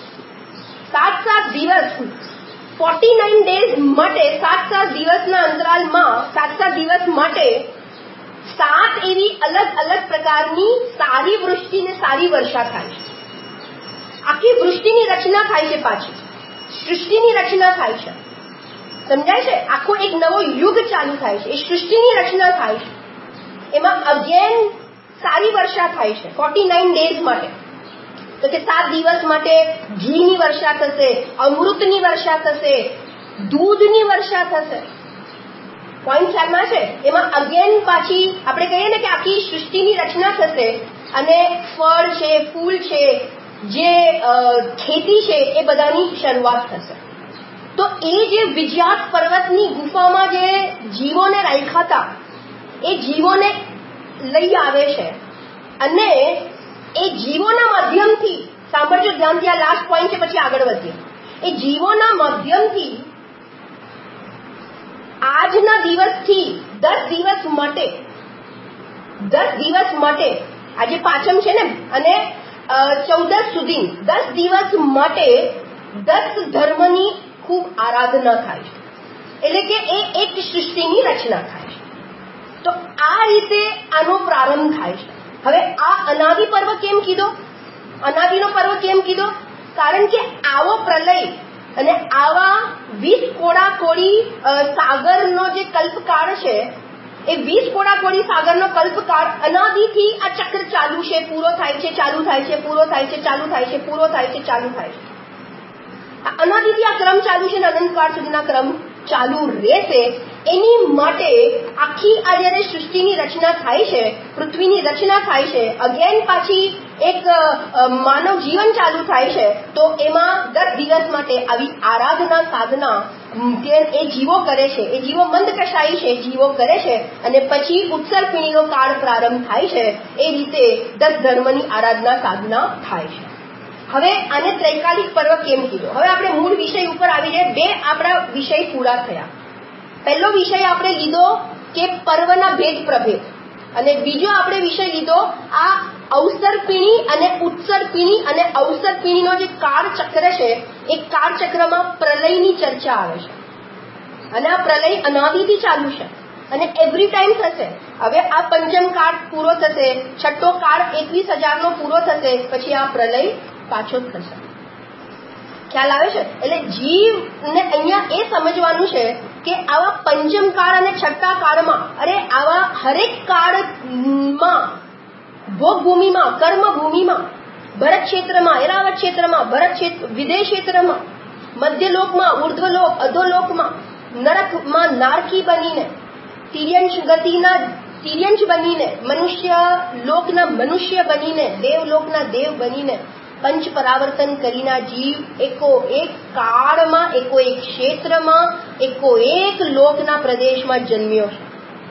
સાત સાત દિવસ ફોર્ટી નાઇન ડેઝ માટે સાત સાત દિવસના અંતરાલમાં સાત સાત દિવસ માટે સાત એવી અલગ અલગ પ્રકારની સારી વૃષ્ટિ ને સારી વર્ષા થાય છે. આખી વૃષ્ટિની રચના થાય છે, પાછી સૃષ્ટિની રચના થાય છે. સમજાય છે? આખો એક નવો યુગ ચાલુ થાય છે, એ સૃષ્ટિની રચના થાય છે. એમાં અગેન સારી વર્ષા થાય છે ફોર્ટી નાઇન ડેઝ માટે. તો કે સાત દિવસ માટે ઘીની વર્ષા થશે, અમૃતની વર્ષા થશે, દૂધની વર્ષા થશે. પોઈન્ટ ખ્યાલમાં છે? એમાં અગેન પાછી આપણે કહીએ ને કે આખી સૃષ્ટિની રચના થશે અને ફળ છે, ફૂલ છે, જે ખેતી છે એ બધાની શરૂઆત થશે. તો એ જે વિજયાર્થ પર્વતની ગુફામાં જે જીવોને રાખ્યા હતા એ જીવોને લઈ આવે છે અને એ જીવોના માધ્યમથી, સાંભળજો ધ્યાનથી, આ લાસ્ટ પોઈન્ટ છે, પછી આગળ વધીએ. એ જીવોના માધ્યમથી આજના દિવસથી દસ દિવસ માટે દસ દિવસ માટે આજે પાંચમ છે ને, અને ચૌદસ સુધી દસ દિવસ માટે દસ ધર્મની ખૂબ આરાધના થાય છે. એટલે કે એ એક સૃષ્ટિની રચના થાય છે. તો આ રીતે આનો પ્રારંભ થાય છે. હવે આ અનાદિ પર્વ કેમ કીધો? અનાદિનો પર્વ કેમ કીધો? કારણ કે આવો પ્રલય અને આવા વીસ કોડા કોડી સાગરનો જે કલ્પકાળ છે, એ વીસ કોડા કોડી સાગરનો કલ્પકાળ અનાદિથી આ ચક્ર ચાલુ છે, પૂરો થાય છે, ચાલુ થાય છે, પૂરો થાય છે, ચાલુ થાય છે, પૂરો થાય છે, ચાલુ થાય છે. અનાદિથી આ ક્રમ ચાલુ છે અને અનંતકાળ સુધીના ક્રમ ચાલુ રહેશે. એની માટે આખી આ જયારે સૃષ્ટિની રચના થાય છે, પૃથ્વીની રચના થાય છે, અગેન પાછી એક માનવ જીવન ચાલુ થાય છે, તો એમાં દસ દિવસ માટે આવી આરાધના સાધના એ જીવો કરે છે. એ જીવો મંદ કશાઈ છે, જીવો કરે છે અને પછી ઉત્સર્પિણીનો કાળ પ્રારંભ થાય છે. એ રીતે દસ ધર્મની આરાધના સાધના થાય છે. હવે આને ત્રૈકાલિક પર્વ કેમ કીધો? હવે આપણે મૂળ વિષય ઉપર આવી જાય. બે આપણા વિષય પૂરા થયા. પહેલો વિષય આપણે લીધો કે પર્વના ભેદ પ્રભેદ, અને બીજો આપણે વિષય લીધો આ અવસર્પિણી અને ઉત્સર્પિણી અને અવસર્પિણીનો જે કાળ ચક્ર છે, એ કાળ ચક્રમાં પ્રલયની ચર્ચા આવે છે અને આ પ્રલય અનાદિથી ચાલુ છે અને એવરી ટાઈમ થશે. હવે આ પંચમ કાળ પૂરો થશે, છઠ્ઠો કાળ એકવીસ હજાર નો પૂરો થશે, પછી આ પ્રલય પાછો થશે. ખ્યાલ આવે છે? એટલે જીવને અહીંયા એ સમજવાનું છે કે આવા પંચમ કાળ અને છઠ્ઠા કાળમાં, અરે આવા હરેક કાળમાં, ભોગભૂમિમાં, કર્મભૂમિમાં, ભરત ક્ષેત્રમાં, એરાવત ક્ષેત્રમાં, ભરત ક્ષેત્ર, વિદેશ ક્ષેત્રમાં, મધ્યલોકમાં, ઉર્ધ્વલોક, અધોલોકમાં, નરકમાં નારકી બનીને, તિર્યંશ ગતિના તિર્યંશ બનીને, મનુષ્ય લોકના મનુષ્ય બનીને, દેવલોકના દેવ બનીને, પંચ પરાવર્તન કરીના જીવ એકો એક કાળમાં, એકો એક ક્ષેત્રમાં, એકો એક લોકના પ્રદેશમાં જન્મ્યો છે.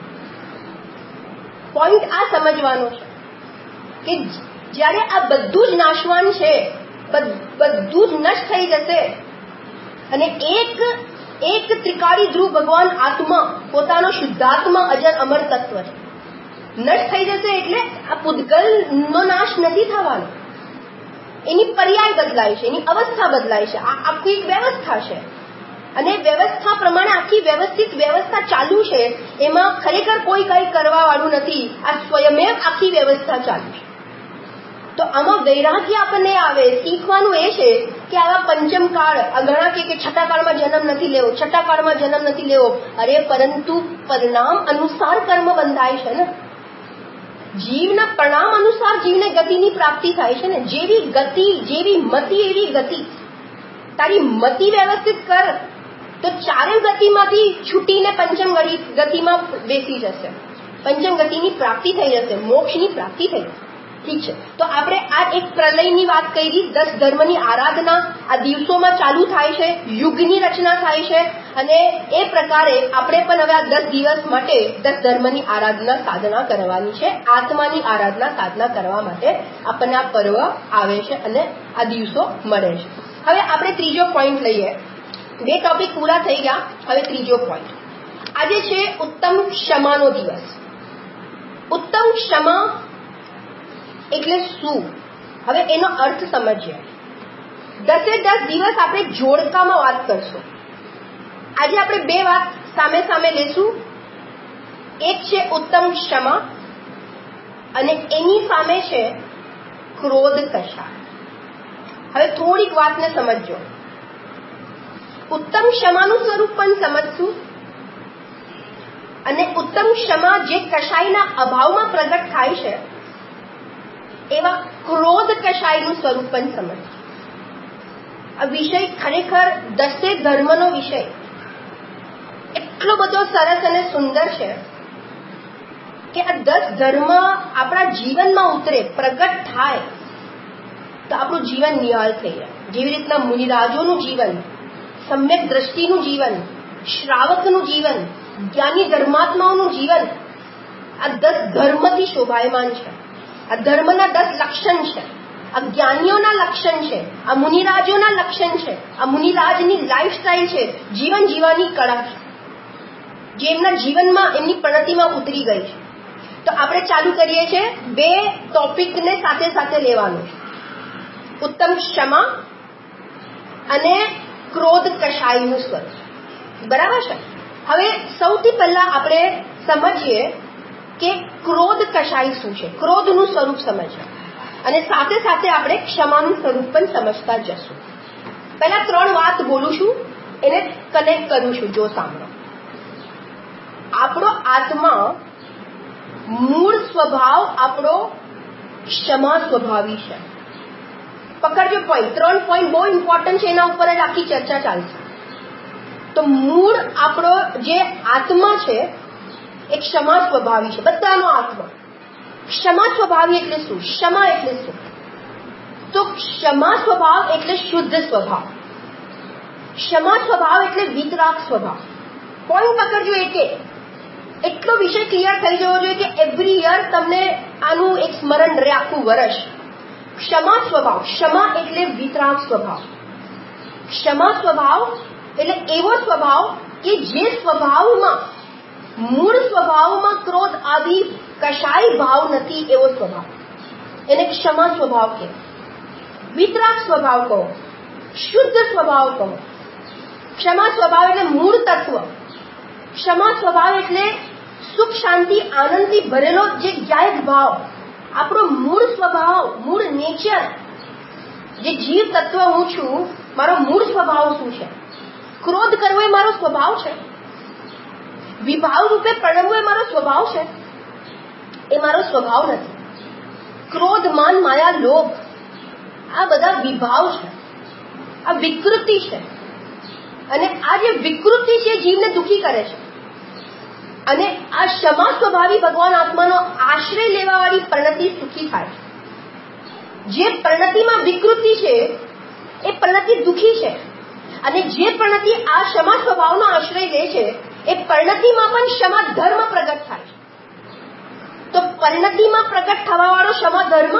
પોઈન્ટ આ સમજવાનો છે કે જ્યારે આ બધું જ નાશવાન છે, બધું જ નષ્ટ થઈ જશે અને એક એક ત્રિકાળી ધ્રુવ ભગવાન આત્મા, પોતાનો શુદ્ધાત્મા અજર અમર તત્વ છે, નષ્ટ થઈ જશે. એટલે આ પૂતગલનો નાશ નથી થવાનો, એની પર્યાય બદલાય છે, એની અવસ્થા બદલાય છે. આ આખી એક વ્યવસ્થા છે અને વ્યવસ્થા પ્રમાણે આખી વ્યવસ્થિત વ્યવસ્થા ચાલુ છે. એમાં ખરેખર કોઈ કંઈ કરવા વાળું નથી, આ સ્વયમેવ આખી વ્યવસ્થા ચાલુ છે. તો આમાં વૈરાગ્ય આપણને આવે. શીખવાનું એ છે કે આવા પંચમ કાળ, ઘણા કે છઠ્ઠા કાળમાં જન્મ નથી લેવો, છઠ્ઠા કાળમાં જન્મ નથી લેવો. અરે પરંતુ પરિણામ અનુસાર કર્મ બંધાય છે ને, જીવના પરિણામ અનુસાર જીવને ગતિની પ્રાપ્તિ થાય છે ને. જેવી ગતિ, જેવી મતિ એવી ગતિ. તારી મતિ વ્યવસ્થિત કર તો ચારે ગતિમાંથી છૂટીને પંચમ ગતિમાં બેસી જશે, પંચમ ગતિની પ્રાપ્તિ થઈ જશે, મોક્ષની પ્રાપ્તિ થઈ જશે. ઠીક છે, તો આપણે આ એક પ્રલયની વાત કરી, દસ ધર્મની આરાધના આ દિવસોમાં ચાલુ થાય છે, યુગની રચના થાય છે અને એ પ્રકારે આપણે પણ હવે આ દસ દિવસ માટે દસ ધર્મની આરાધના સાધના કરવાની છે. આત્માની આરાધના સાધના કરવા માટે આપણને આ પર્વ આવે છે અને આ દિવસો મળે છે. હવે આપણે ત્રીજો પોઈન્ટ લઈએ. બે ટોપિક પૂરા થઈ ગયા, હવે ત્રીજો પોઈન્ટ. આજે છે ઉત્તમ ક્ષમાનો દિવસ. ઉત્તમ ક્ષમા એટલે શું? હવે એનો અર્થ સમજીએ. દસે દસ દિવસ આપણે જોડકામાં વાત કરશું. આજે આપણે બે વાત સામે સામે લેશું. એક છે ઉત્તમ ક્ષમા અને એની સામે છે ક્રોધ કષાય. હવે થોડીક વાતને સમજો. ઉત્તમ ક્ષમાનું સ્વરૂપ પણ સમજશું અને ઉત્તમ ક્ષમા જે કષાયના અભાવમાં પ્રગટ થાય છે એવા ક્રોધ કષાયનું સ્વરૂપ પણ સમજશું. આ વિષય ખરેખર દસે ધર્મનો વિષય એટલો બધો સરસ અને સુંદર છે કે આ દસ ધર્મ આપણા જીવનમાં ઉતરે, પ્રગટ થાય તો આપણું જીવન નિહાલ થઈ જાય. જેવી રીતના મુનિરાજોનું જીવન, સમ્યક દ્રષ્ટિનું જીવન, શ્રાવકનું જીવન, જ્ઞાની ધર્માત્માઓનું જીવન આ દસ ધર્મથી શોભાયમાન છે. આ ધર્મના દસ લક્ષણ છે, આ જ્ઞાનીઓના લક્ષણ છે, આ મુનિરાજોના લક્ષણ છે, આ મુનિરાજની લાઈફસ્ટાઈલ છે, જીવન જીવવાની કળા છે, જે એમના જીવનમાં એમની પ્રણતિમાં ઉતરી ગઈ છે. તો આપણે ચાલુ કરીએ છીએ બે ટોપિકને સાથે સાથે લેવાનું છે, ઉત્તમ ક્ષમા અને ક્રોધ કષાયનું સ્વરૂપ. બરાબર છે? હવે સૌથી પહેલા આપણે સમજીએ કે ક્રોધ કશાય શું છે, ક્રોધનું સ્વરૂપ સમજ્યા, અને સાથે સાથે આપણે ક્ષમાનું સ્વરૂપ પણ સમજતા જશું. પહેલા ત્રણ વાત બોલું છું, એને કનેક્ટ કરું છું. જો સાંભળો, આપણો આત્મા મૂળ સ્વભાવ આપણો ક્ષમા સ્વભાવી છે. પકડજો પોઈન્ટ, ત્રણ પોઈન્ટ બહુ ઇમ્પોર્ટન્ટ છે, એના ઉપર જ આખી ચર્ચા ચાલશે. તો મૂળ આપણો જે આત્મા છે એ ક્ષમા સ્વભાવી છે, બધાનો આત્મા. ક્ષમા સ્વભાવી એટલે શું? ક્ષમા એટલે શું? તો ક્ષમા સ્વભાવ એટલે શુદ્ધ સ્વભાવ. ક્ષમા સ્વભાવ એટલે વિતરાગ સ્વભાવ. પોઈન્ટ પકડજો. એક એટલો વિષય ક્લિયર થઈ જવો જોઈએ કે એવરી યર તમને આનું એક સ્મરણ રહે આખું વર્ષ. ક્ષમા સ્વભાવ, ક્ષમા એટલે વિતરાગ સ્વભાવ. ક્ષમા સ્વભાવ એટલે એવો સ્વભાવ કે જે સ્વભાવમાં, મૂળ સ્વભાવમાં ક્રોધ આદિ કશાય ભાવ નથી, એવો સ્વભાવ, એને ક્ષમા સ્વભાવ કહે. વિતરાગ સ્વભાવ કહો, શુદ્ધ સ્વભાવ કહો. ક્ષમા સ્વભાવ એટલે મૂળ તત્વ. ક્ષમા સ્વભાવ એટલે સુખ, શાંતિ, આનંદથી ભરેલો જે ગાયક ભાવ, આપણો મૂળ સ્વભાવ, મૂળ નેચર. જે જીવ તત્વ હું છું, મારો મૂળ સ્વભાવ શું છે? ક્રોધ કરવો એ મારો સ્વભાવ છે. વિભાવ રૂપે પ્રણમવો એ મારો સ્વભાવ છે. એ મારો સ્વભાવ નથી. ક્રોધ, માન, માયા, લોભ, આ બધા વિભાવ છે, આ વિકૃતિ છે. અને આ જે વિકૃતિ છે જીવને દુઃખી કરે છે. અને આ ક્ષમા સ્વભાવી ભગવાન આત્માનો આશ્રય લેવા વાળી પ્રણતિ સુખી થાય છે. જે પ્રણતિમાં વિકૃતિ છે એ પ્રણતિ દુઃખી છે. અને જે પ્રણતિ આ ક્ષમા સ્વભાવનો આશ્રય લે છે એ પરિણતિમાં પણ ક્ષમા ધર્મ પ્રગટ થાય છે. તો પરિણતિમાં પ્રગટ થવા વાળો ક્ષમા ધર્મ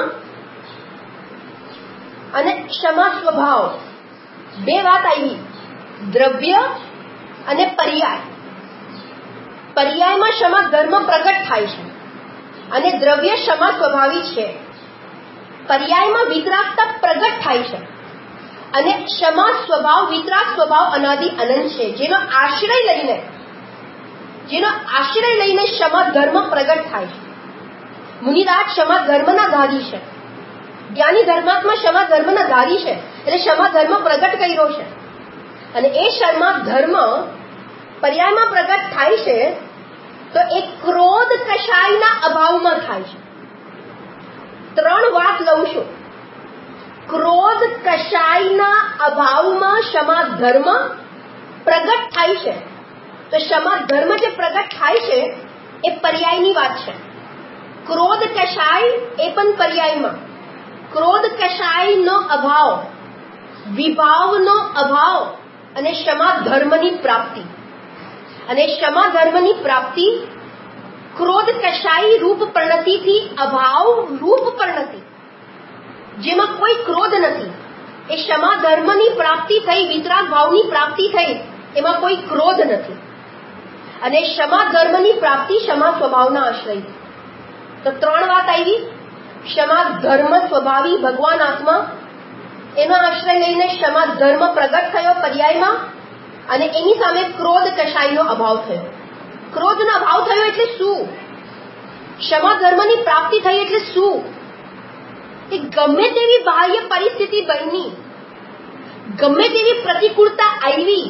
અને ક્ષમા સ્વભાવ, બે વાત આવી, દ્રવ્ય અને પર્યાય. પર્યાયમાં ક્ષમા ધર્મ પ્રગટ થાય છે અને દ્રવ્ય ક્ષમા સ્વભાવી છે. પર્યાયમાં વિતરાગતા પ્રગટ થાય છે અને ક્ષમા સ્વભાવ, વિતરાગ સ્વભાવ અનાદિ અનંત છે, જેનો આશ્રય લઈને જેનો આશ્રય લઈને ક્ષમા ધર્મ પ્રગટ થાય છે. મુનિરાજ ક્ષમા ધર્મના ધારી છે, જ્ઞાની ધર્માત્મા ક્ષમા ધર્મના ધારી છે, એટલે ક્ષમા ધર્મ પ્રગટ કર્યો છે. અને એ ક્ષમા ધર્મ પર્યાયમાં પ્રગટ થાય છે તો એ ક્રોધ કશાયના અભાવમાં થાય છે. ત્રણ વાત લઉં છું. ક્રોધ કશાયના અભાવમાં ક્ષમા ધર્મ પ્રગટ થાય છે. તો ક્ષમા ધર્મ જે પ્રગટ થાય છે એ પર્યાયની વાત છે. ક્રોધ કશાય એ પણ પર્યાયમાં. ક્રોધ કશાયનો અભાવ, વિભાવનો અભાવ અને ક્ષમા ધર્મની પ્રાપ્તિ. અને ક્ષમા ધર્મની પ્રાપ્તિ ક્રોધ કશાય રૂપ પ્રણતિથી અભાવ રૂપ પ્રણતિ, જેમાં કોઈ ક્રોધ નથી, એ ક્ષમા ધર્મની પ્રાપ્તિ થઈ, વિતરાગ ભાવની પ્રાપ્તિ થઈ, એમાં કોઈ ક્રોધ નથી. અને ક્ષમા ધર્મની પ્રાપ્તિ ક્ષમા સ્વભાવના આશ્રય. તો ત્રણ વાત આવી. ક્ષમા ધર્મ સ્વભાવી ભગવાન આત્મા, એનો આશ્રય લઈને ક્ષમા ધર્મ પ્રગટ થયો પર્યાયમાં, અને એની સામે ક્રોધ કશાયનો અભાવ થયો. ક્રોધનો અભાવ થયો એટલે શું? ક્ષમા ધર્મની પ્રાપ્તિ થઈ એટલે શું? એ ગમે તેવી બાહ્ય પરિસ્થિતિ બની, ગમે તેવી પ્રતિકૂળતા આવી,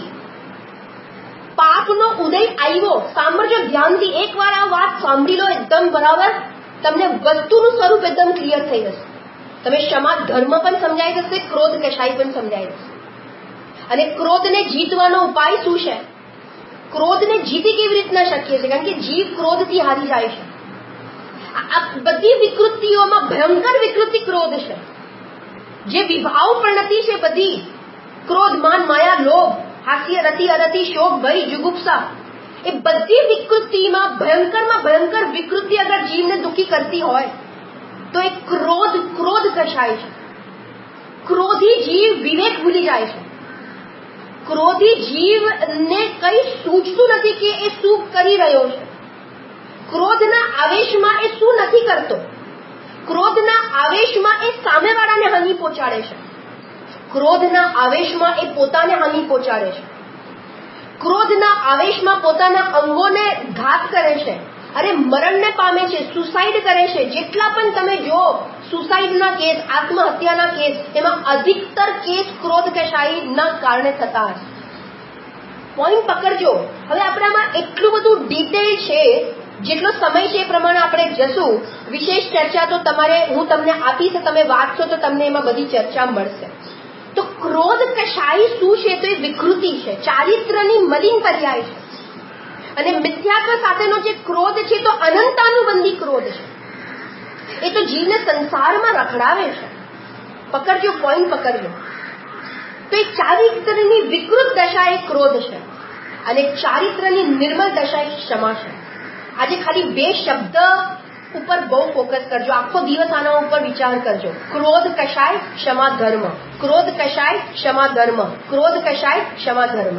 પાપનો ઉદય આવ્યો, સાંભળજો ધ્યાનથી, એકવાર આ વાત સાંભળી લો એકદમ બરાબર, તમને વસ્તુનું સ્વરૂપ એકદમ ક્લિયર થઈ જશે. તમે ક્ષમા ધર્મ પણ સમજાઈ જશે, ક્રોધ કશાય પણ સમજાઈ જશે. અને ક્રોધને જીતવાનો ઉપાય શું છે? ક્રોધને જીતી કેવી રીતના શક્ય છે? કારણ કે જીવ ક્રોધથી હારી જાય છે. આ બધી વિકૃતિઓમાં ભયંકર વિકૃતિ ક્રોધ છે. જે વિભાવ પ્રણતિ છે બધી, ક્રોધ, માન, માયા, લોભ, હાસ્ય, રતિ, અરતિ, શોક, ભય, જુગુપ્સા, એ બધી વિકૃતિમાં ભયંકરમાં ભયંકર વિકૃતિ અગર જીવને દુઃખી કરતી હોય તો એ ક્રોધ ક્રોધ કશાય છે. ક્રોધી જીવ વિવેક ભૂલી જાય છે. ક્રોધી જીવને કઈ સૂચતું નથી કે એ શું કરી રહ્યો છે. ક્રોધના આવેશમાં એ શું નથી કરતો. ક્રોધના આવેશમાં એ સામેવાળાને હાનિ પહોંચાડે છે. ક્રોધના આવેશમાં એ પોતાને હાનિ પહોંચાડે છે. ક્રોધના આવેશમાં પોતાના અંગોને ઘાત કરે છે અરે મરણને પામે છે, સુસાઇડ કરે છે. જેટલા પણ તમે જો સુસાઇડના કેસ, આત્મહત્યાના કેસ, એમાં અધિકતર કેસ ક્રોધ કશાયના કારણે થતા હશે. પોઈન્ટ પકડજો. હવે આપણામાં એટલું બધું ડિટેલ છે, જેટલો સમય છે એ પ્રમાણે આપણે જશું. વિશેષ ચર્ચા તો તમારે હું તમને આપીશ, તમે વાંચશો તો તમને એમાં બધી ચર્ચા મળશે. તો ક્રોધ કશાય શું છે? તો એ વિકૃતિ છે, ચારિત્રની મલિન પર્યાય છે. અને મિથ્યાત્વ સાથેનો જે ક્રોધ છે તો અનંતાનુબંધી ક્રોધ છે. એ તો જીવને સંસારમાં રખડાવે છે. પકડજો, પોઈન્ટ પકડજો. તો એ ચારિત્રની વિકૃત દશા એ ક્રોધ છે, અને ચારિત્રની નિર્મલ દશા એ ક્ષમા છે. આજે ખાલી બે શબ્દ ઉપર બહુ ફોકસ કરજો. આખો દિવસ આના ઉપર વિચાર કરજો. ક્રોધ કશાય, ક્ષમા ધર્મ. ક્રોધ કશાય, ક્ષમા ધર્મ. ક્રોધ કશાય, ક્ષમા ધર્મ.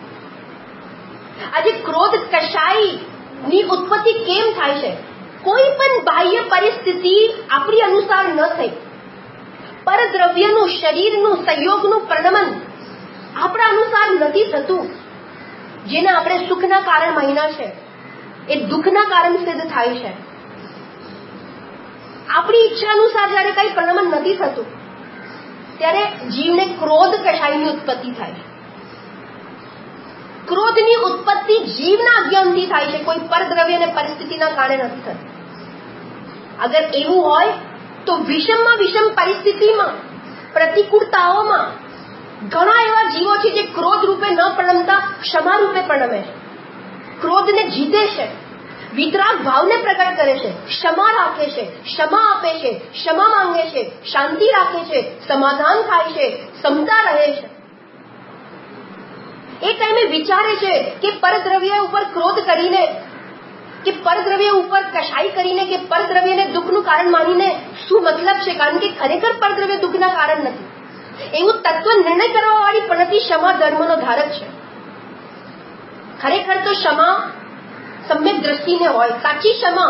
આજે ક્રોધ કશાય ની ઉત્પત્તિ કેમ થાય છે? કોઈ પણ બાહ્ય પરિસ્થિતિ આપણી અનુસાર ન થઈ, પરદ્રવ્યનું, શરીરનું, સંયોગનું પ્રણમન આપણા અનુસાર નથી થતું. જેને આપણે સુખના કારણ માન્યા છે એ દુઃખના કારણ સિદ્ધ થાય છે. આપણી ઈચ્છા અનુસાર જયારે કઈ પ્રણમન નથી થતું, ત્યારે જીવને ક્રોધ કશાયની ઉત્પત્તિ થાય છે. ક્રોધની ઉત્પત્તિ જીવના અજ્ઞાનથી થાય છે, કોઈ પરદ્રવ્ય અને પરિસ્થિતિના કારણે નથી થતી. અગર એવું હોય તો વિષમમાં વિષમ પરિસ્થિતિમાં, પ્રતિકૂળતાઓમાં ઘણા એવા જીવો છે જે ક્રોધ રૂપે ન પ્રણમતા ક્ષમા રૂપે પ્રણમે છે, ક્રોધને જીતે છે, વિતરાગ ભાવને પ્રગટ કરે છે, ક્ષમા રાખે છે, ક્ષમા આપે છે, ક્ષમા માંગે છે, શાંતિ રાખે છે, સમાધાન થાય છે, સમતા રહે છે. એ ટાઈમે વિચારે છે કે પરદ્રવ્ય ઉપર ક્રોધ કરીને, કે પરદ્રવ્ય ઉપર કશાઈ કરીને, કે પરદ્રવ્યને દુઃખનું કારણ માનીને શું મતલબ છે? કારણ કે ખરેખર પરદ્રવ્ય દુઃખના કારણ નથી. એવું તત્વ નિર્ણય કરવા વાળી પ્રણતિ ક્ષમા ધર્મનો ધારક છે. ખરેખર તો ક્ષમા સમ્યક દ્રષ્ટિને હોય, સાચી ક્ષમા,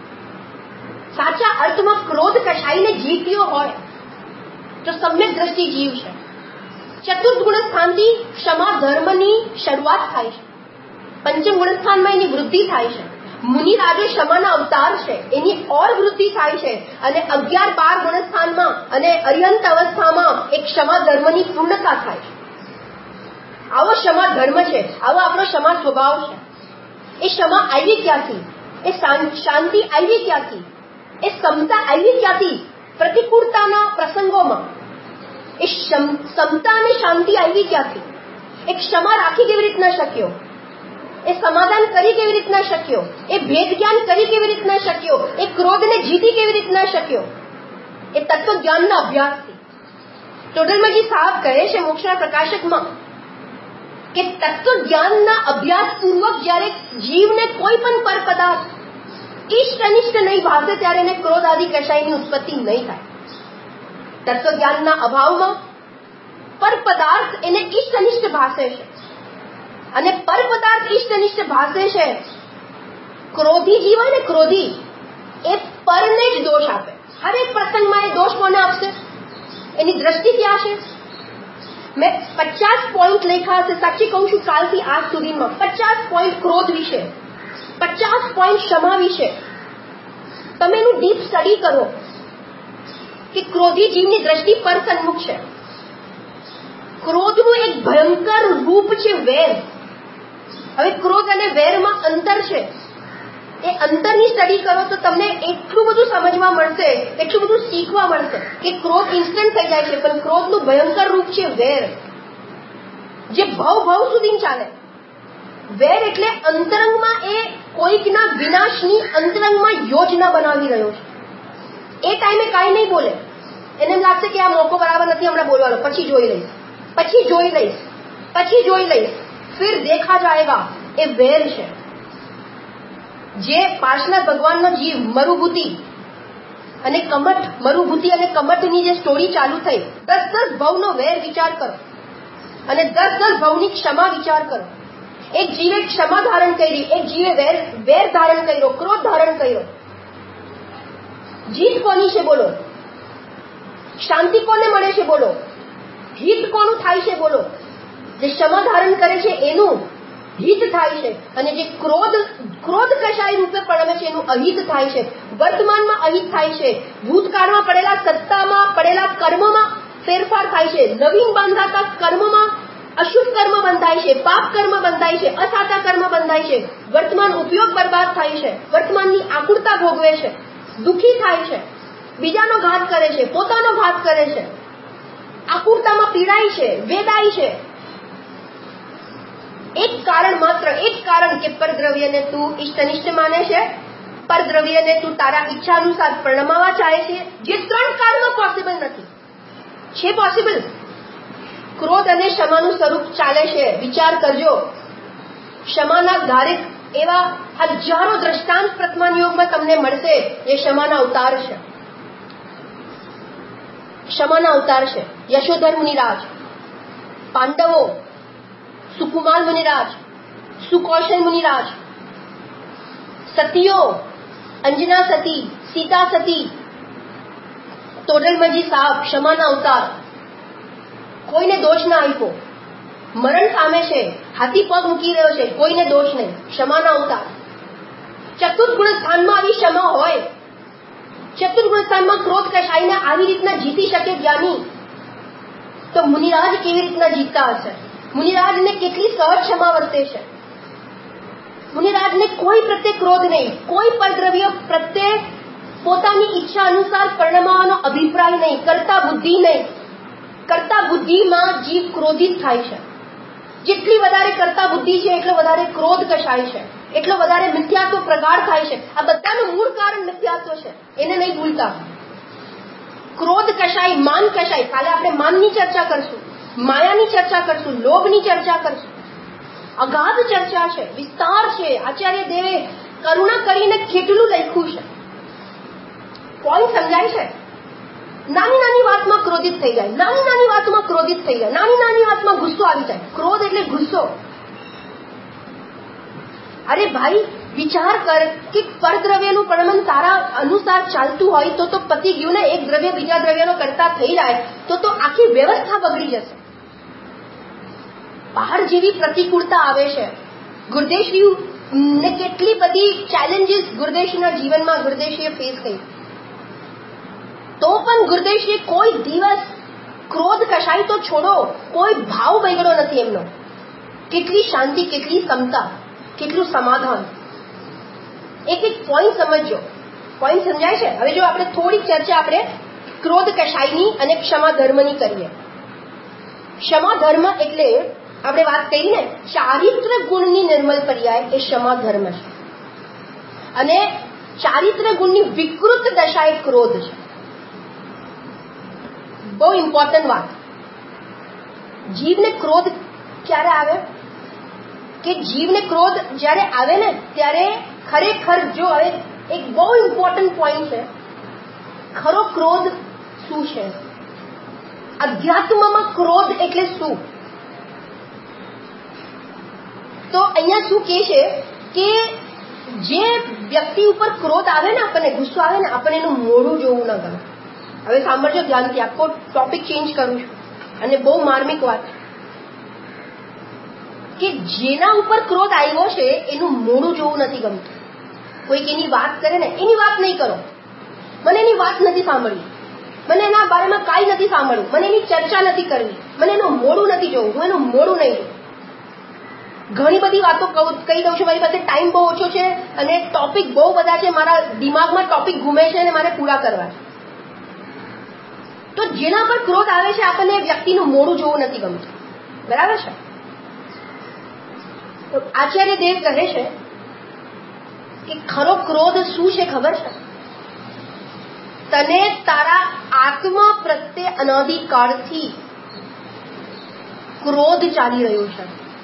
સાચા અર્થમાં ક્રોધ કશાઈને જીત્યો હોય તો સમ્યક દ્રષ્ટિ જીવ છે. ચતુર્થ ગુણ સ્થાનથી ક્ષમા ધર્મની શરૂઆત થાય છે. પંચમ ગુણ સ્થાનમાં એની વૃદ્ધિ થાય છે. મુનિ રાજો ક્ષમાના અવતાર છે, એની ઓર વૃદ્ધિ થાય છે. અને અગિયાર બાર ગુણ સ્થાનમાં અને અર્યંત અવસ્થામાં એક ક્ષમા ધર્મની પૂર્ણતા થાય છે. આવો ક્ષમા ધર્મ છે, આવો આપણો ક્ષમા સ્વભાવ છે. એ ક્ષમા આવી ક્યાંથી? એ શાંતિ આવી ક્યાંથી? એ સમતા આવી ક્યાંથી? પ્રતિકૂળતાના પ્રસંગોમાં એ સમતા અને શાંતિ આવી ક્યાંથી? એ ક્ષમા રાખી કેવી રીતના શક્યો? એ સમાધાન કરી કેવી રીતના શક્યો? એ ભેદ જ્ઞાન કરી કેવી રીતના શક્યો? એ ક્રોધને જીતી કેવી રીતના શક્યો? એ તત્વજ્ઞાનના અભ્યાસથી. ટોડરમલજી સાહેબ કહે છે મોક્ષના પ્રકાશકમાં કે તત્વજ્ઞાનના અભ્યાસ પૂર્વક જ્યારે જીવને કોઈ પણ પર પદાર્થ ઇષ્ટ અનિષ્ટ નહીં ભાસે ત્યારે એને ક્રોધ આદિ કશાયની ઉત્પત્તિ નહીં થાય. તત્વજ્ઞાનના અભાવમાં પર પદાર્થ એને ઇષ્ટ અનિષ્ટ ભાસે છે, અને પર પદાર્થ ઇષ્ટ અનિષ્ટ ભાસે છે. ક્રોધી જીવ હોય ને, ક્રોધી એ પરને જ દોષ આપે. હરેક પ્રસંગમાં એ દોષ કોને આપશે? એની દ્રષ્ટિ ક્યાં છે? મેં પચાસ પોઈન્ટ લખ્યા હશે, સાચી કહું છું, કાલથી આજ સુધીમાં પચાસ પોઈન્ટ ક્રોધ વિશે, પચાસ પોઈન્ટ ક્ષમા વિશે. તમે એનું ડીપ સ્ટડી કરો કે ક્રોધી જીવની દ્રષ્ટિ પર સન્મુખ છે. ક્રોધનું એક ભયંકર રૂપ છે વેર. હવે ક્રોધ અને વેરમાં અંતર છે. એ અંતરની સ્ટડી કરો તો તમને એટલું બધું સમજવા મળશે, એટલું બધું શીખવા મળશે કે ક્રોધ ઇન્સ્ટન્ટ થઈ જાય છે, પણ ક્રોધનું ભયંકર રૂપ છે વેર, જે ભવ ભવ સુધી ચાલે. વેર એટલે અંતરંગમાં એ કોઈકના વિનાશની અંતરંગમાં યોજના બનાવી રહ્યો છે. એ ટાઈમે કાંઈ નહીં બોલે, એને એમ લાગશે કે આ મોકો બરાબર નથી હમણાં બોલવાનો, પછી જોઈ લઈશ, પછી જોઈ લઈશ, પછી જોઈ લઈશ, ફિર દેખા જાયગા. એ વેર છે. જે પાર્શનાથ ભગવાનનો જીવ મરુભૂતિ અને કમઠ, મરુભૂતિ અને કમઠની જે સ્ટોરી ચાલુ થઈ, દસ દસ ભવનો વેર વિચાર કરો અને દસ દસ ભવની ક્ષમા વિચાર કરો. એક જીવે ક્ષમા ધારણ કરી, એક જીવે વેર વેર ધારણ કર્યો, ક્રોધ ધારણ કર્યો. જીત કોની છે બોલો? શાંતિ કોને મળે છે બોલો? હિત કોનું થાય છે બોલો? જે ક્ષમા ધારણ કરે છે એનું. હિત થાય છે, અને જે ક્રોધ ક્રોધ કશાય રૂપે પડે છે એનું અહિત થાય છે, વર્તમાનમાં અહિત થાય છે, ભૂતકાળમાં પડેલા સત્તામાં પડેલા કર્મમાં ફેરફાર થાય છે, નવીન બાંધાતા કર્મમાં અશુભ કર્મ બંધાય છે, પાપ કર્મ બંધાય છે, અસાચા કર્મ બંધાય છે, વર્તમાન ઉપયોગ બરબાદ થાય છે, વર્તમાનની આકુરતા ભોગવે છે, દુઃખી થાય છે, બીજાનો ઘાત કરે છે, પોતાનો ઘાત કરે છે, આકુરતામાં પીડાય છે, વેદાય છે. એક કારણ માત્ર એક કારણ કે પરદ્રવ્યને તું ઇષ્ટનિષ્ઠ માને છે, પરદ્રવ્યને તું તારા ઈચ્છા અનુસાર પરણમાવા ચાહે છે, જે ત્રણ કાળમાં પોસિબલ નથી. છે પોસિબલ? ક્રોધ અને ક્ષમાનું સ્વરૂપ ચાલે છે. વિચાર કરજો, ક્ષમાના ધારિક એવા હજારો દ્રષ્ટાંત પ્રથમાન યોગમાં તમને મળશે. એ ક્ષમાના અવતાર છે, ક્ષમાના અવતાર છે. યશોધર મુનિરાજ, પાંડવો, સુકુમાર મુનિરાજ, સુકૌશલ મુનિરાજ, સતીઓ, અંજના સતી, સીતા સતી, તોડલમજી સાહેબ, ક્ષમાના અવતાર. કોઈને દોષ ના આપ્યો, મરણ સામે છે, હાથી પગ મૂકી રહ્યો છે, કોઈને દોષ નહીં, ક્ષમાના અવતાર. ચતુર્ગુણ સ્થાનમાં આવી ક્ષમા હોય, ચતુર્ગુણ સ્થાનમાં ક્રોધ કશાયને આવી રીતના જીતી શકે જ્ઞાની, તો મુનિરાજ કેવી રીતના જીતતા હશે? મુનિરાજને કેટલી સહજ ક્ષમા વર્તે છે. મુનિરાજને કોઈ પ્રત્યે ક્રોધ નહીં, કોઈ પરદ્રવ્ય પ્રત્યે પોતાની ઈચ્છા અનુસાર પરણમાવાનો અભિપ્રાય નહીં, કરતા બુદ્ધિ નહીં. કરતા બુદ્ધિમાં જીવ ક્રોધિત થાય છે. જેટલી વધારે કરતા બુદ્ધિ છે એટલો વધારે ક્રોધ કશાય છે, એટલો વધારે મિથ્યાત્વ પ્રગાઢ થાય છે. આ બધાનું મૂળ કારણ મિથ્યાત્વ છે, એને નહીં ભૂલતા. ક્રોધ કશાય, માન કશાય, કાલે આપણે માનની ચર્ચા કરશું, માયાની ચર્ચા કરશું, લોભની ચર્ચા કરશું. અગાધ ચર્ચા છે, વિસ્તાર છે. આચાર્ય દેવે કરુણા કરીને કેટલું લખ્યું છે. પોઈન્ટ સમજાય છે? નાની નાની વાતમાં ક્રોધિત થઈ જાય, નાની નાની વાતમાં ક્રોધિત થઈ જાય, નાની નાની વાતમાં ગુસ્સો આવી જાય. ક્રોધ એટલે ગુસ્સો. અરે ભાઈ, વિચાર કર કે પરદ્રવ્યનું પ્રણમન તારા અનુસાર ચાલતું હોય તો તો પતી ગયું ને. એક દ્રવ્ય બીજા દ્રવ્યનો કરતા થઈ જાય તો તો આખી વ્યવસ્થા બગડી જશે. બહાર જેવી પ્રતિકૂળતા આવે છે. ગુરુદેવશ્રી ને કેટલી બધી ચેલેન્જીસ ગુરુદેવશ્રીના જીવનમાં ગુરુદેવશ્રીએ ફેસ કરી, તો પણ ગુરુદેવશ્રીએ કોઈ દિવસ ક્રોધ કશાય તો છોડો, કોઈ ભાવ બગડ્યો નથી એમનો. કેટલી શાંતિ, કેટલી સમતા, કેટલું સમાધાન. એક એક પોઈન્ટ સમજજો. પોઈન્ટ સમજાય છે? હવે જો આપણે થોડી ચર્ચા આપણે ક્રોધ કશાયની અને ક્ષમા ધર્મની કરીએ. ક્ષમા ધર્મ એટલે આપણે વાત કરી ને, ચારિત્ર ગુણની નિર્મલ પર્યાય એ ક્ષમા ધર્મ છે, અને ચારિત્ર ગુણની વિકૃત દશા એ ક્રોધ છે. બહુ ઇમ્પોર્ટન્ટ વાત. જીવને ક્રોધ ક્યારે આવે? કે જીવને ક્રોધ જ્યારે આવે ને ત્યારે ખરેખર, જો હવે એક બહુ ઇમ્પોર્ટન્ટ પોઈન્ટ છે, ખરો ક્રોધ શું છે? અધ્યાત્મમાં ક્રોધ એટલે શું? તો અહીંયા શું કહે છે કે જે વ્યક્તિ ઉપર ક્રોધ આવે ને, આપણને ગુસ્સો આવે ને, આપણને એનું મોઢું જોવું ન ગમે. હવે સાંભળજો ધ્યાનથી, આખો ટોપિક ચેન્જ કરું છું, અને બહુ માર્મિક વાત કે જેના ઉપર ક્રોધ આવ્યો છે એનું મોઢું જોવું નથી ગમતું. કોઈક એની વાત કરે ને, એની વાત નહીં કરો. મને એની વાત નથી સાંભળવી, મને એના બારેમાં કાંઈ નથી સાંભળવું, મને એની ચર્ચા નથી કરવી, મને એનું મોઢું નથી જોવું, હું એનું મોઢું નહીં જોઉં. ઘણી બધી વાતો કહી દઉં છું, મારી પાસે ટાઈમ બહુ ઓછો છે અને ટોપિક બહુ બધા છે, મારા દિમાગમાં ટોપિક ઘૂમે છે અને મારે પૂરા કરવા છે. તો જેના પર ક્રોધ આવે છે આપણને વ્યક્તિનું મોઢું જોવું નથી ગમતું. બરાબર છે? તો આચાર્ય દેવ કહે છે કે ખરો ક્રોધ શું છે ખબર છે? તને તારા આત્મા પ્રત્યે અનાદિકાળથી ક્રોધ ચાલી રહ્યો છે,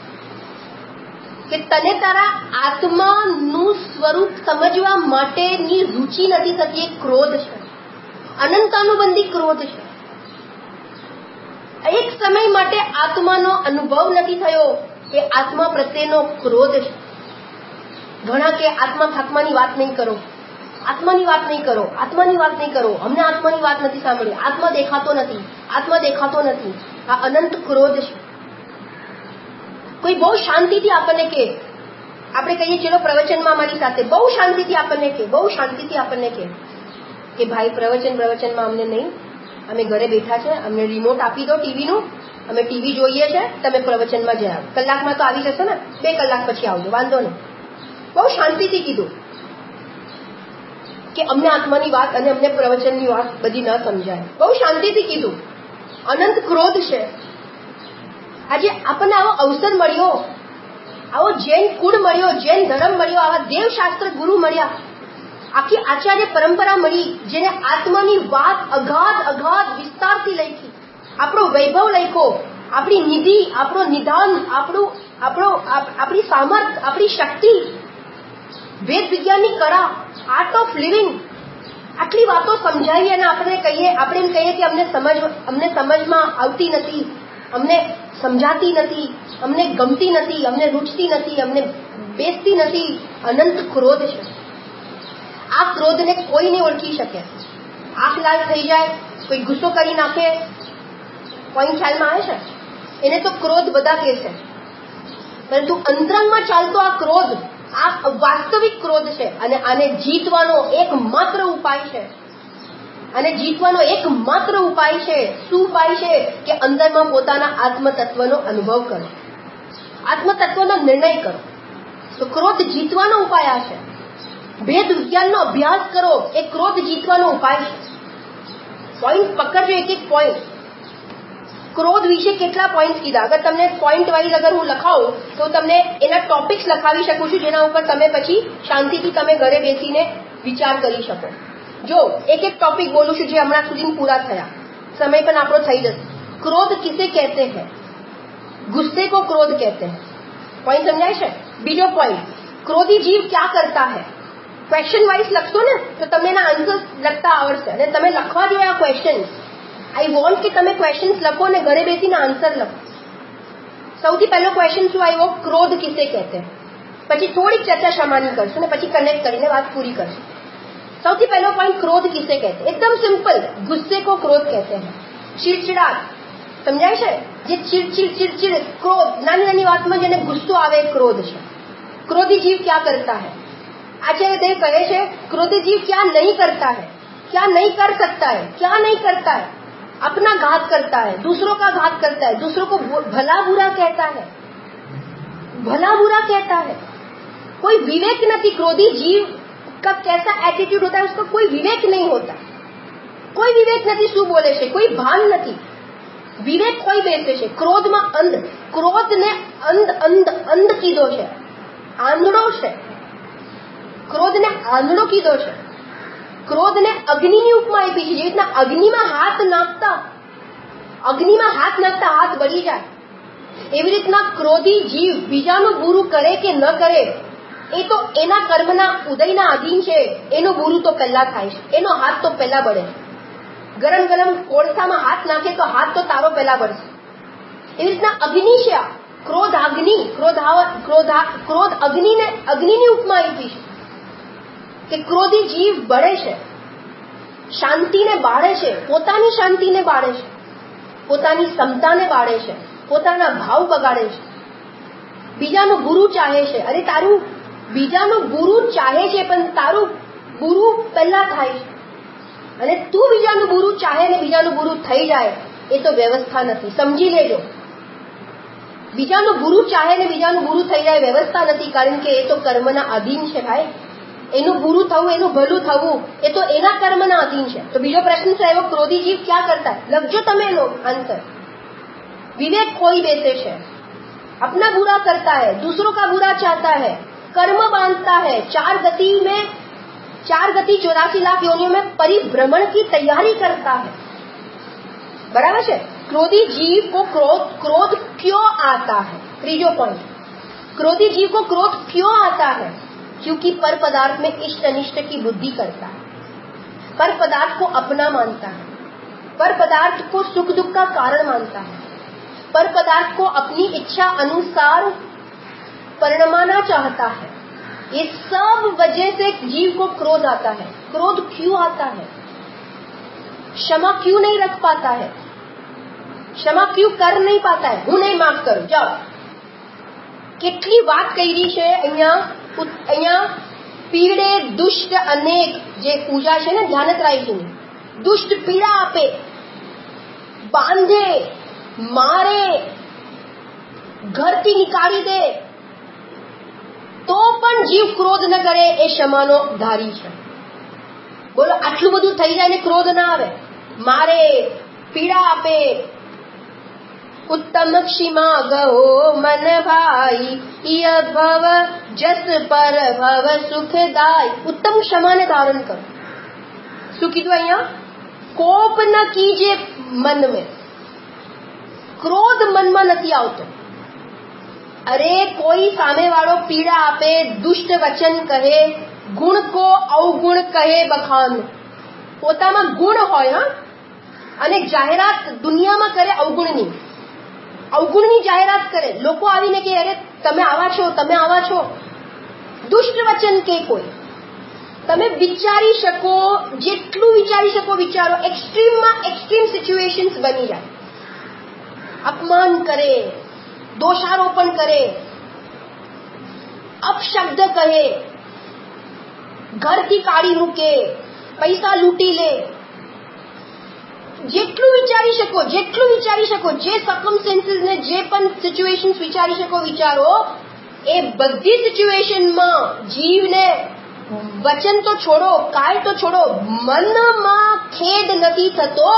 કે તને તારા આત્માનું સ્વરૂપ સમજવા માટેની રુચિ નથી થતી. એ ક્રોધ છે, અનંતાનુબંધી ક્રોધ છે. એક સમય માટે આત્માનો અનુભવ નથી થયો, એ આત્મા પ્રત્યેનો ક્રોધ છે. ઘણા કે આત્મા ફાત્માની વાત નહીં કરો, આત્માની વાત નહીં કરો, આત્માની વાત નહીં કરો, અમને આત્માની વાત નથી સાંભળી, આત્મા દેખાતો નથી, આત્મા દેખાતો નથી. આ અનંત ક્રોધ છે. કોઈ બહુ શાંતિથી આપણને કહે, આપણે કહીએ ચલો પ્રવચનમાં મારી સાથે, બહુ શાંતિથી આપણને કહે, બહુ શાંતિથી આપણને કહે કે ભાઈ પ્રવચન પ્રવચનમાં અમને નહીં, અમે ઘરે બેઠા છે, અમને રિમોટ આપી દો ટીવીનું, અમે ટીવી જોઈએ છે, તમે પ્રવચનમાં જઈ આવો, કલાકમાં તો આવી જશો ને, બે કલાક પછી આવજો, વાંધો નહીં. બહુ શાંતિથી કીધું કે અમને આત્માની વાત અને અમને પ્રવચનની વાત બધી ન સમજાય. બહુ શાંતિથી કીધું. અનંત ક્રોધ છે. આજે આપણને આવો અવસર મળ્યો, આવો જૈન કુળ મળ્યો, જૈન ધર્મ મળ્યો, આવા દેવશાસ્ત્ર ગુરુ મળ્યા, આખી આચાર્ય પરંપરા મળી, જેને આત્માની વાત અગાધ અગાધ વિસ્તારથી લખી, આપણો વૈભવ લખ્યો, આપણી નિધિ, આપણો નિદાન, આપણું આપણો આપણી સામર્થ, આપણી શક્તિ, વેદ વિજ્ઞાનની કળા, આર્ટ ઓફ લિવિંગ, આટલી વાતો સમજાવી અને આપણે કહીએ, આપણે એમ કહીએ કે અમને સમજ અમને સમજમાં આવતી નથી, અમને સમજાતી નથી, અમને ગમતી નથી, અમને રૂચતી નથી, અમને બેસતી નથી. અનંત ક્રોધ છે. આ ક્રોધને કોઈ નહીં ઓળખી શકે. આંખ લાલ થઈ જાય, કોઈ ગુસ્સો કરી નાખે, પોઈન્ટ ખ્યાલમાં આવે છે, એને તો ક્રોધ બધા કહે છે, પરંતુ અંતરંગમાં ચાલતો આ ક્રોધ, આ વાસ્તવિક ક્રોધ છે. અને આને જીતવાનો એકમાત્ર ઉપાય છે, અને જીતવાનો એકમાત્ર ઉપાય છે. શું ઉપાય છે? કે અંદરમાં પોતાના આત્મતત્વનો અનુભવ કરો, આત્મતત્વનો નિર્ણય કરો. તો ક્રોધ જીતવાનો ઉપાય આ છે. ભેદ વિજ્ઞાનનો અભ્યાસ કરો, એ ક્રોધ જીતવાનો ઉપાય છે. પોઈન્ટ પકડજો, એક એક પોઈન્ટ. ક્રોધ વિશે કેટલા પોઈન્ટ કીધા. અગર તમને પોઈન્ટ વાઇઝ અગર હું લખાવું તો તમને એના ટોપિક્સ લખાવી શકું છું, જેના ઉપર તમે પછી શાંતિથી તમે ઘરે બેસીને વિચાર કરી શકો. જો એક એક ટોપિક બોલું છું જે હમણાં સુધી પૂરા થયા, સમય પણ આપણો થઈ જશે. ક્રોધ કિસે કહેતે हैं? ગુસ્સે को क्रोध कहते हैं. પોઈન્ટ સમજાય છે? બીજો પોઈન્ટ, ક્રોધી જીવ ક્યાં કરતા है? ક્વેશ્ચન વાઇઝ લખશો ને તો તમને એના આન્સર લખતા આવડશે, અને તમે લખવા જોઈએ આ ક્વેશ્ચન. આઈ વોન્ટ કે તમે ક્વેશ્ચન્સ લખો અને ઘરે બેસીને આન્સર લખો. સૌથી પહેલો ક્વેશ્ચન શું આવ્યો? ક્રોધ કિસે કહેતે? પછી થોડીક ચર્ચા સામાન્ય કરશું ને પછી કનેક્ટ કરીને વાત પૂરી કરશું. સૌથી પહેલો પોઈન્ટ, ક્રોધ કિસે કહેતે? એકદમ સિમ્પલ, ગુસ્સે કો ક્રોધ કહેતે हैं. ચીડચીડાટ સમજાય છે? જે ચીડચીડ ચીડચીડ ક્રોધ, નાની નાની વાતમાં જેને ગુસ્સો આવે ક્રોધ છે. ક્રોધી जीव क्या करता है? आचार्य देव कहे છે क्रोधी जीव क्या नहीं करता है, क्या नहीं कर सकता है, क्या नहीं करता है? अपना घात करता है, दूसरों का घात करता है, दूसरों को भला बुरा कहता है, भला बुरा कहता है. कोई विवेक नहीं. क्रोधी जीव का कैसा एटीट्यूड होता है, उसका कोई विवेक नहीं होता. कोई विवेक नहीं. શું બોલે છે? કોઈ ભાન નથી. વિવેક કોઈ બેસે છે ક્રોધમાં. અંધ, ક્રોધને અંધ અંધ અંધ કીધો છે, આંધળો છે. ક્રોધને આંધળો કીધો છે. ક્રોધને અગ્નિની ઉપમા આપી છે. જે રીતના અગ્નિમાં હાથ નાખતા અગ્નિમાં હાથ નાખતા હાથ બળી જાય, એવી રીતના ક્રોધી જીવ બીજાનું બુરું કરે કે ન કરે એ તો એના કર્મના ઉદયના આધીન છે. એનું બુરું તો પહેલા થાય છે, એનો હાથ તો પહેલા બળે. ગરમ ગરમ કોળસામાં હાથ નાખે તો હાથ તો તારો પહેલા બળશે. એવી રીતના અગ્નિ છે આ. ક્રોધ અગ્નિ, ક્રોધ ક્રોધ ક્રોધ અગ્નિને અગ્નિની ઉપમા આપી છે કે ક્રોધી જીવ બળે છે, શાંતિને બાળે છે, પોતાની શાંતિને બાળે છે, પોતાની ક્ષમતાને બાળે છે, પોતાના ભાવ બગાડે છે, બીજાનું બુરું ચાહે છે. અરે તારું બીજાનું બુરું ચાહે છે, પણ તારું બુરું પહેલા થાય છે, અને તું બીજાનું બુરું ચાહે ને બીજાનું બુરું થઈ જાય, એ તો વ્યવસ્થા નથી. સમજી લેજો, બીજાનું બુરું ચાહે ને બીજાનું બુરું થઈ જાય વ્યવસ્થા નથી, કારણ કે એ તો કર્મના આધીન છે ભાઈ. એનું બુરું થવું, એનું ભલું થવું એ તો એના કર્મના આધીન છે. તો બીજો પ્રશ્ન છે એવો, ક્રોધી જીવ ક્યાં કરતા है? લખજો તમે એનો આન્સર. विवेक खोई बैसे है, अपना बुरा करता है, दूसरों का बुरा चाहता है, कर्म बांधता है, चार गति में चार गति चौरासी लाख योनियों में परिभ्रमण की तैयारी करता है. बराबर है? क्रोधी जीव को क्रोध क्रोध क्यों आता है? त्रीजो पॉइंट, क्रोधी जीव को क्रोध क्यों आता है? क्योंकि पर पदार्थ में इष्ट अनिष्ट की बुद्धि करता है, पर पदार्थ को अपना मानता है, पर पदार्थ को सुख दुख का कारण मानता है, पर पदार्थ को अपनी इच्छा अनुसार परिणमाना चाहता है. ये सब वजह से जीव को क्रोध आता है. क्रोध क्यों आता है? क्षमा क्यों नहीं रख पाता है? क्षमा क्यों कर नहीं पाता है? हूं नहीं माफ करो, जाओ. કેટલી વાત કરી છે અહીંયા. અહીંયા પીડે દુષ્ટ અનેક, જે પૂજા છે ને ધ્યાનત્રાયજીની, દુષ્ટ પીડા આપે, બાંધે, મારે, ઘરથી નીકાળી દે, તો પણ જીવ ક્રોધ ન કરે એ ક્ષમાનો ધારી છે. બોલો, આટલું બધું થઈ જાય ને ક્રોધ ના આવે? મારે, પીડા આપે, ઉત્તમ ક્ષમા ગહો મન ભાઈ, ય ભવ જસ પર ભવ સુખદાય. ઉત્તમ ક્ષમાને ધારણ કરો. શું કીધું અહીંયા? કોપ ન કીજે મન મેં, ક્રોધ મનમાં નથી આવતો. અરે કોઈ સામે વાળો પીડા આપે, દુષ્ટ વચન કહે, ગુણ કો અવગુણ કહે બખાન, પોતામાં ગુણ હોય હા, અને જાહેરાત દુનિયામાં કરે અવગુણની, અવગુણની જાહેરાત કરે. લોકો આવીને કે અરે તમે આવા છો, તમે આવા છો. દુષ્ટ વચન કે કોઈ, તમે વિચારી શકો જેટલું વિચારી શકો વિચારો. એક્સ્ટ્રીમમાં એક્સ્ટ્રીમ સિચ્યુએશન્સ બની જાય. અપમાન કરે, દોષારોપણ કરે, અપશબ્દ કહે, ઘરથી કાઢી મૂકે, પૈસા લૂંટી લે. જેટલું વિચારી શકો, જેટલું વિચારી શકો, જે સર્કમસ્ટેન્સીસ ને જે પણ સિચ્યુએશન્સ વિચારી શકો વિચારો. એ બધી સિચ્યુએશનમાં જીવને વચન તો છોડો, કાય તો છોડો, મનમાં ખેદ નથી થતો.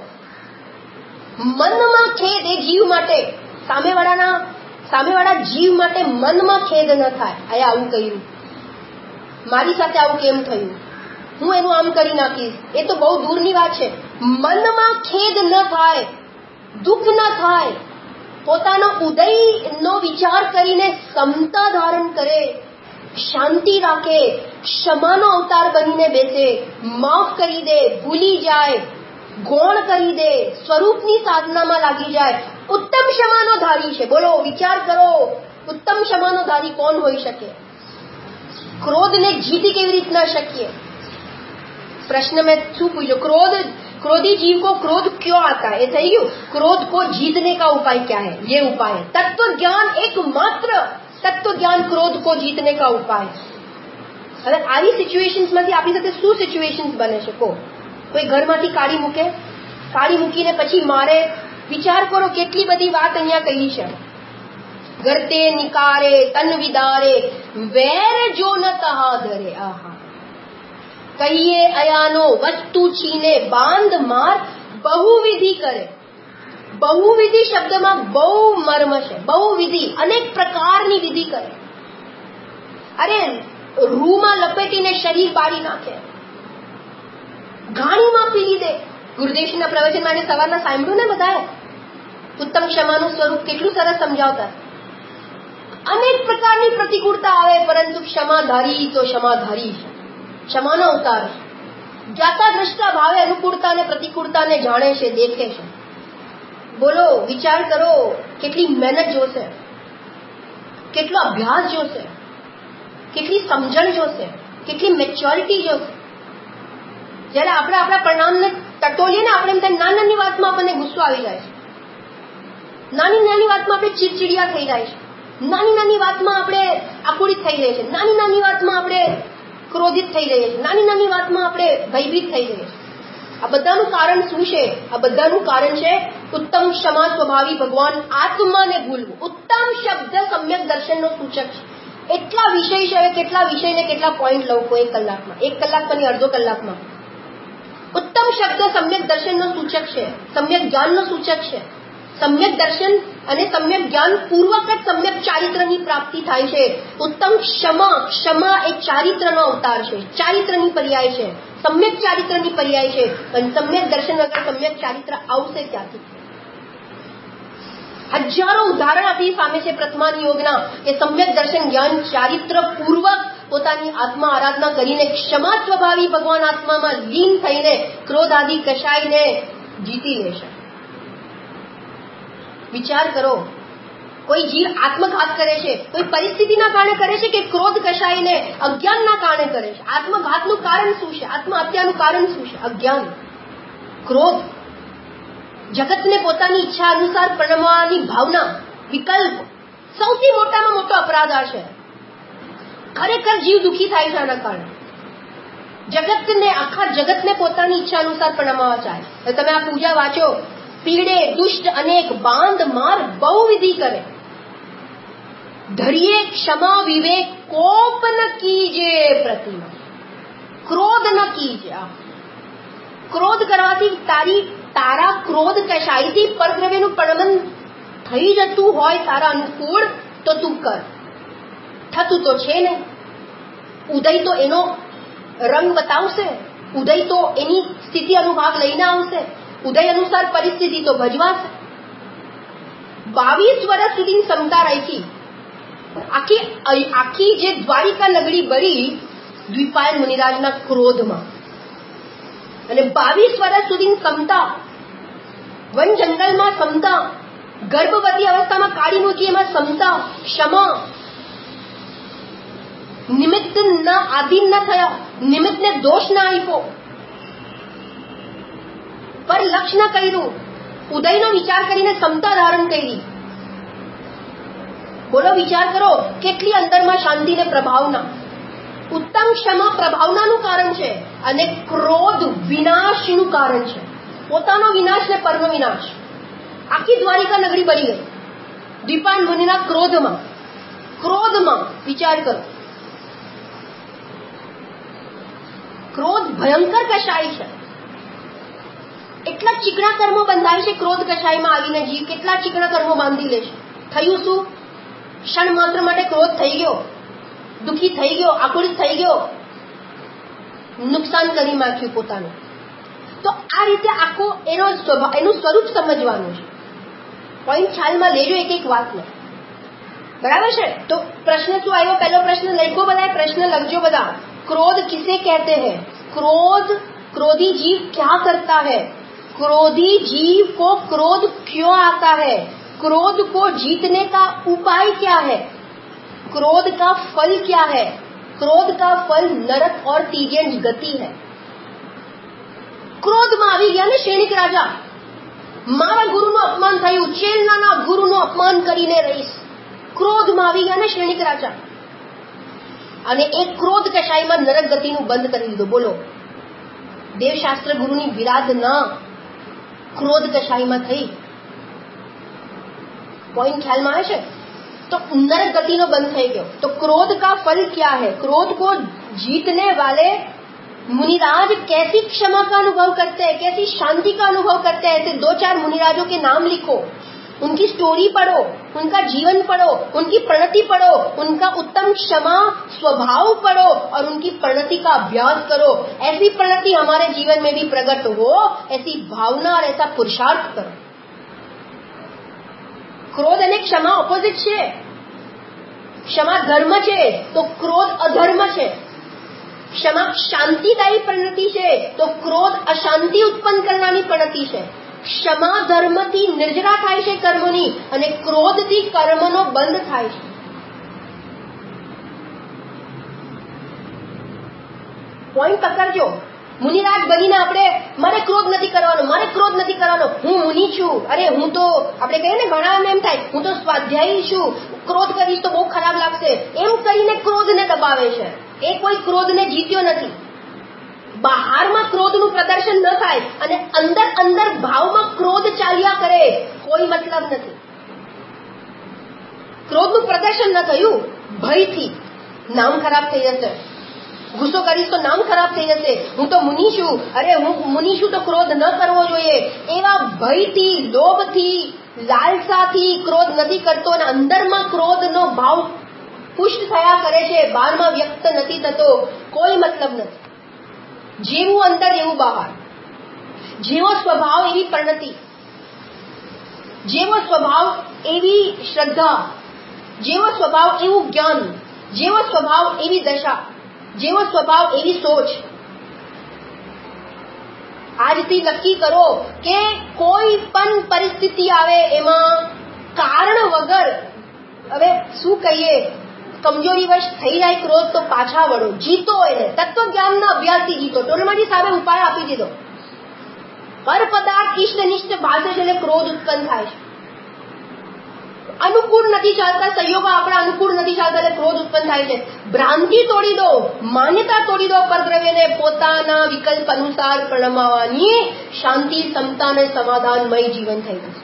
મનમાં ખેદ એ જીવ માટે, સામેવાળાના સામેવાળા જીવ માટે મનમાં ખેદ ન થાય. અહીંયા આવું કહ્યું, મારી સાથે આવું કેમ થયું, હું એનું આમ કરી નાખીશ, એ તો બહુ દૂરની વાત છે. મનમાં ખેદ ન થાય, દુઃખ ન થાય, પોતાનો ઉદયનો વિચાર કરીને સમતા ધારણ કરે, શાંતિ રાખે, ક્ષમાનો અવતાર બનીને બેસે, માફ કરી દે, ભૂલી જાય, ગૌણ કરી દે, સ્વરૂપની સાધનામાં લાગી જાય. ઉત્તમ ક્ષમાનો ધારી છે. બોલો, વિચાર કરો, ઉત્તમ ક્ષમાનો ધારી કોણ હોઈ શકે? ક્રોધને જીતી કેવી રીતના શકીએ? प्रश्न में શું પૂછ્યો? क्रोध क्रोधी जीव को क्रोध क्यों आता है? ये થઈ ગયું. क्रोध को जीतने का उपाय क्या है? ये उपाय है तत्व ज्ञान. एकमात्र तत्व ज्ञान क्रोध को जीतने का उपाय. હવે આવી સિચ્યુએશન્સ માંથી આપણી સાથે શું સિચ્યુએશન્સ બને છે? કો કોઈ ઘરમાંથી કાઢી મૂકે, કાઢી મૂકીને પછી મારે. વિચાર કરો કેટલી બધી વાત અહીંયા કહી છે. ગરતે નિકારે, તન વિદારે, વેર જો ન તહા ધરે. આહા, કહીએ અયાનો, વસ્તુ છીને, બાંધ માર, બહુવિધિ કરે. બહુવિધિ શબ્દમાં બહુ મર્મ છે. બહુવિધિ, અનેક પ્રકારની વિધિ કરે. અરે રૂમાં લપેટીને શરીર બાળી નાખે, ઘાણીમાં પીલી દે. ગુરુદેવના પ્રવચન માટે સવારના સાંભળ્યું ને બધાએ, ઉત્તમ ક્ષમાનું સ્વરૂપ કેટલું સરસ સમજાવતા. અનેક પ્રકારની પ્રતિકૂળતા આવે, પરંતુ ક્ષમાધારી તો ક્ષમાધારી છે, ક્ષમાનો અવતાર છે. જ્ઞાતા દ્રષ્ટા ભાવે અનુકૂળતા અને પ્રતિકૂળતાને જાણે છે, દેખે છે. બોલો, વિચાર કરો, કેટલી મહેનત જોશે, કેટલો અભ્યાસ જોશે, કેટલી સમજણ જોશે, કેટલી મેચ્યોરિટી જોશે. જયારે આપણે આપણા પરિણામને ટટોલીએ ને, આપણે એમ થાય નાની નાની વાતમાં આપણને ગુસ્સો આવી જાય છે, નાની નાની વાતમાં આપણે ચીડચીડિયા થઈ જાય છે, નાની નાની વાતમાં આપણે આકુળિત થઈ જાય છે, નાની નાની વાતમાં આપણે ક્રોધિત થઈ જઈએ છીએ, નાની નાની વાતમાં આપણે ભયભીત થઈ જઈએ છીએ. આ બધાનું કારણ શું છે? આ બધાનું કારણ છે ઉત્તમ ક્ષમા સ્વભાવી ભગવાન આત્માને ભૂલવું. ઉત્તમ શબ્દ સમ્યક દર્શનનો સૂચક છે. એટલા વિષય છે, હવે કેટલા વિષય ને કેટલા પોઈન્ટ લઉં એક કલાકમાં, એક કલાક પણ અડધો કલાકમાં. ઉત્તમ શબ્દ સમ્યક દર્શનનો સૂચક છે, સમ્યક જ્ઞાનનો સૂચક છે. સમ્યક દર્શન અને સમ્યક જ્ઞાન પૂર્વક જ સમ્યક ચારિત્રની પ્રાપ્તિ થાય છે. ઉત્તમ ક્ષમા, ક્ષમા એ ચારિત્રનો અવતાર છે, ચારિત્રની પર્યાય છે, સમ્યક ચારિત્રની પર્યાય છે. પણ સમ્યક દર્શન વગર સમ્યક ચારિત્ર આવશે ક્યાંથી? હજારો ઉદાહરણ આપણી સામે છે પ્રથમાન યોગના, કે સમ્યક દર્શન જ્ઞાન ચારિત્ર પૂર્વક પોતાની આત્મા આરાધના કરીને ક્ષમા સ્વભાવી ભગવાન આત્મામાં લીન થઈને ક્રોધ આદિ કશાયને જીતી લેશે. વિચાર કરો, કોઈ જીવ આત્મઘાત કરે છે, કોઈ પરિસ્થિતિના કારણે કરે છે, કે ક્રોધ કશાયને અજ્ઞાનના કારણે કરે છે? આત્મઘાતનું કારણ શું છે? આત્મહત્યાનું કારણ શું છે? અજ્ઞાન, ક્રોધ, જગતને પોતાની ઈચ્છા અનુસાર પરણવાની ભાવના, વિકલ્પ. સૌથી મોટામાં મોટો અપરાધ આ છે. ખરેખર જીવ દુઃખી થાય છે આના કારણે. જગતને, આખા જગતને પોતાની ઈચ્છા અનુસાર પરમાવા ચાહે. તમે આ પૂજા વાંચો, પીડે દુષ્ટ અનેક બાંધ માર બહુ વિધિ કરે, ધરીએ ક્ષમા વિવેક કોપ ન કીજે પ્રતિમા. ક્રોધ ન કીજે. ક્રોધ કરવાથી તારી તારા ક્રોધ કશાયથી પરદ્રવ્યનું પ્રણમન થઈ જતું હોય તારા અનુકૂળ તો તું કર. થતું તો છે ને. ઉદય તો એનો રંગ બતાવશે, ઉદય તો એની સ્થિતિ અનુભાવ લઈને આવશે, ઉદય અનુસાર પરિસ્થિતિ તો ભજવાશે. બાવીસ વર્ષ સુધી ક્ષમતા રાખી. આખી આખી જે દ્વારિકા નગરી બળી દ્વિપાયન મુનિરાજના ક્રોધમાં, અને બાવીસ વર્ષ સુધી ક્ષમતા, વન જંગલમાં ક્ષમતા, ગર્ભવતી અવસ્થામાં કાઢી મૂકી એમાં ક્ષમતા, ક્ષમા, નિમિત્ત ના આધીન ન થયા, નિમિત્તને દોષ ના આપ્યો, પર લક્ષ ન કર્યું, ઉદયનો વિચાર કરીને ક્ષમતા ધારણ કરી. બોલો, વિચાર કરો કેટલી અંદરમાં શાંતિ ને પ્રભાવના. ઉત્તમ ક્ષમા પ્રભાવનાનું કારણ છે અને ક્રોધ વિનાશનું કારણ છે. પોતાનો વિનાશ ને પરનો વિનાશ. આખી દ્વારિકા નગરી બની ગઈ દ્વિપાયન મુનિના ક્રોધમાં. ક્રોધમાં વિચાર કરો. ક્રોધ ભયંકર કશાય છે. એટલા ચીકણા કર્મો બંધાય છે ક્રોધ કશાયમાં આવીને. જીવ કેટલા ચીકણા કર્મો બાંધી લે છે. થયું શું? ક્ષણ માત્ર માટે ક્રોધ થઈ ગયો, દુઃખી થઈ ગયો, આકુલિત થઈ ગયો, નુકસાન કરી નાખ્યું પોતાનું. તો આ રીતે આખો એનો એનું સ્વરૂપ સમજવાનું છે. પોઈન્ટ ખ્યાલમાં લેજો એક એક વાતને. બરાબર છે? તો પ્રશ્ન શું આવ્યો? પહેલો પ્રશ્ન લખો બધા, પ્રશ્ન લખજો બધા. क्रोध किसे कहते हैं? क्रोध, क्रोधी जीव क्या करता है? क्रोधी जीव को क्रोध क्यों आता है? क्रोध को जीतने का उपाय क्या है? क्रोध का फल क्या है? क्रोध का फल नरक और तीर्यंज गति है. ક્રોધમાં આવી ગયા ને શ્રેણિક રાજા. મારા ગુરુનું અપમાન થયું, ચેલનાના ગુરુનું અપમાન કરીને રહીશ. ક્રોધમાં આવી ગયા ને શ્રેણિક રાજા. અને એક ક્રોધ કશાયમાં નરક ગતિનું બંધ કરી દીધું. બોલો, દેવશાસ્ત્ર ગુરુની વિરાધના ક્રોધ કશાયમાં થઈ. પોઈન્ટ ખ્યાલમાં આવે છે? તો नरक गति नो बंद થઈ ગયો. तो क्रोध का फल क्या है? क्रोध को जीतने वाले मुनिराज कैसी क्षमा का अनुभव करते हैं, कैसी शांति का अनुभव करते हैं. ऐसे दो चार मुनिराजों के नाम लिखो, उनकी स्टोरी पढ़ो, उनका जीवन पढ़ो, उनकी प्रणति पढ़ो, उनका उत्तम क्षमा स्वभाव पढ़ो और उनकी प्रणति का अभ्यास करो. ऐसी प्रणति हमारे जीवन में भी प्रकट हो, ऐसी भावना और ऐसा पुरुषार्थ करो. क्रोध અને ક્ષમા ઓપોઝિટ છે. ક્ષમા ધર્મ છે તો ક્રોધ અધર્મ છે. ક્ષમા શાંતિદાયી પ્રણતિ છે તો ક્રોધ અશાંતિ ઉત્પન્ન કરવાની પ્રણતિ છે. ક્ષમા ધર્મથી નિર્જરા થાય છે કર્મોની અને ક્રોધથી કર્મનો બંધ થાય છે. પોઈન્ટ પકડજો. મુનિરાજ બનીને આપણે મારે ક્રોધ નથી કરવાનો, મારે ક્રોધ નથી કરવાનો, હું મુનિ છું, અરે હું તો આપણે કહીએ ને ઘણા એમ થાય હું તો સ્વાધ્યાયી છું, ક્રોધ કરીશ તો બહુ ખરાબ લાગશે, એમ કરીને ક્રોધને દબાવે છે. એ કોઈ ક્રોધને જીત્યો નથી. બહારમાં ક્રોધનું પ્રદર્શન ન થાય અને અંદર અંદર ભાવમાં ક્રોધ ચાલ્યા કરે, કોઈ મતલબ નથી. ક્રોધનું પ્રદર્શન ન થયું, ભયથી નામ ખરાબ થઈ જશે. ગુસ્સો કરીશ તો નામ ખરાબ થઈ જશે, હું તો મુનિ છું, અરે હું મુનિ છું તો ક્રોધ ન કરવો જોઈએ, એવા ભયથી, લોભથી, લાલસાથી ક્રોધ નથી કરતો અને અંદરમાં ક્રોધનો ભાવ પુષ્ટ થયા કરે છે, બહારમાં વ્યક્ત નથી થતો. કોઈ મતલબ નથી. જેવું અંદર એવું બહાર, જેવો સ્વભાવ એવી પ્રણતિ, જેવો સ્વભાવ એવી શ્રદ્ધા, જેવો સ્વભાવ એવું જ્ઞાન, જેવો સ્વભાવ એવી દશા, જેવો સ્વભાવ એવી સોચ. આજથી નક્કી કરો કે કોઈ પણ પરિસ્થિતિ આવે એમાં કારણ વગર, હવે શું કહીએ, કમજોરીવશ થઈ જાય ક્રોધ તો પાછા વળો, જીતો. એને તત્વજ્ઞાનના અભ્યાસથી જીતો. ટોલમાજી સાહેબે ઉપાય આપી દીધો. પર પદાર્થ ઇષ્ટ નિષ્ઠ ભાષે છે એટલે ક્રોધ ઉત્પન્ન થાય છે. અનુકૂળ નથી ચાલતા, સંયોગો આપણા અનુકૂળ નથી ચાલતા એટલે ક્રોધ ઉત્પન્ન થાય છે. ભ્રાંતિ તોડી દો, માન્યતા તોડી દો, પરદ્રવ્યને પોતાના વિકલ્પ અનુસાર પ્રણમાવાની શાંતિ, સમતા અને સમાધાનમય જીવન થઈ ગયું.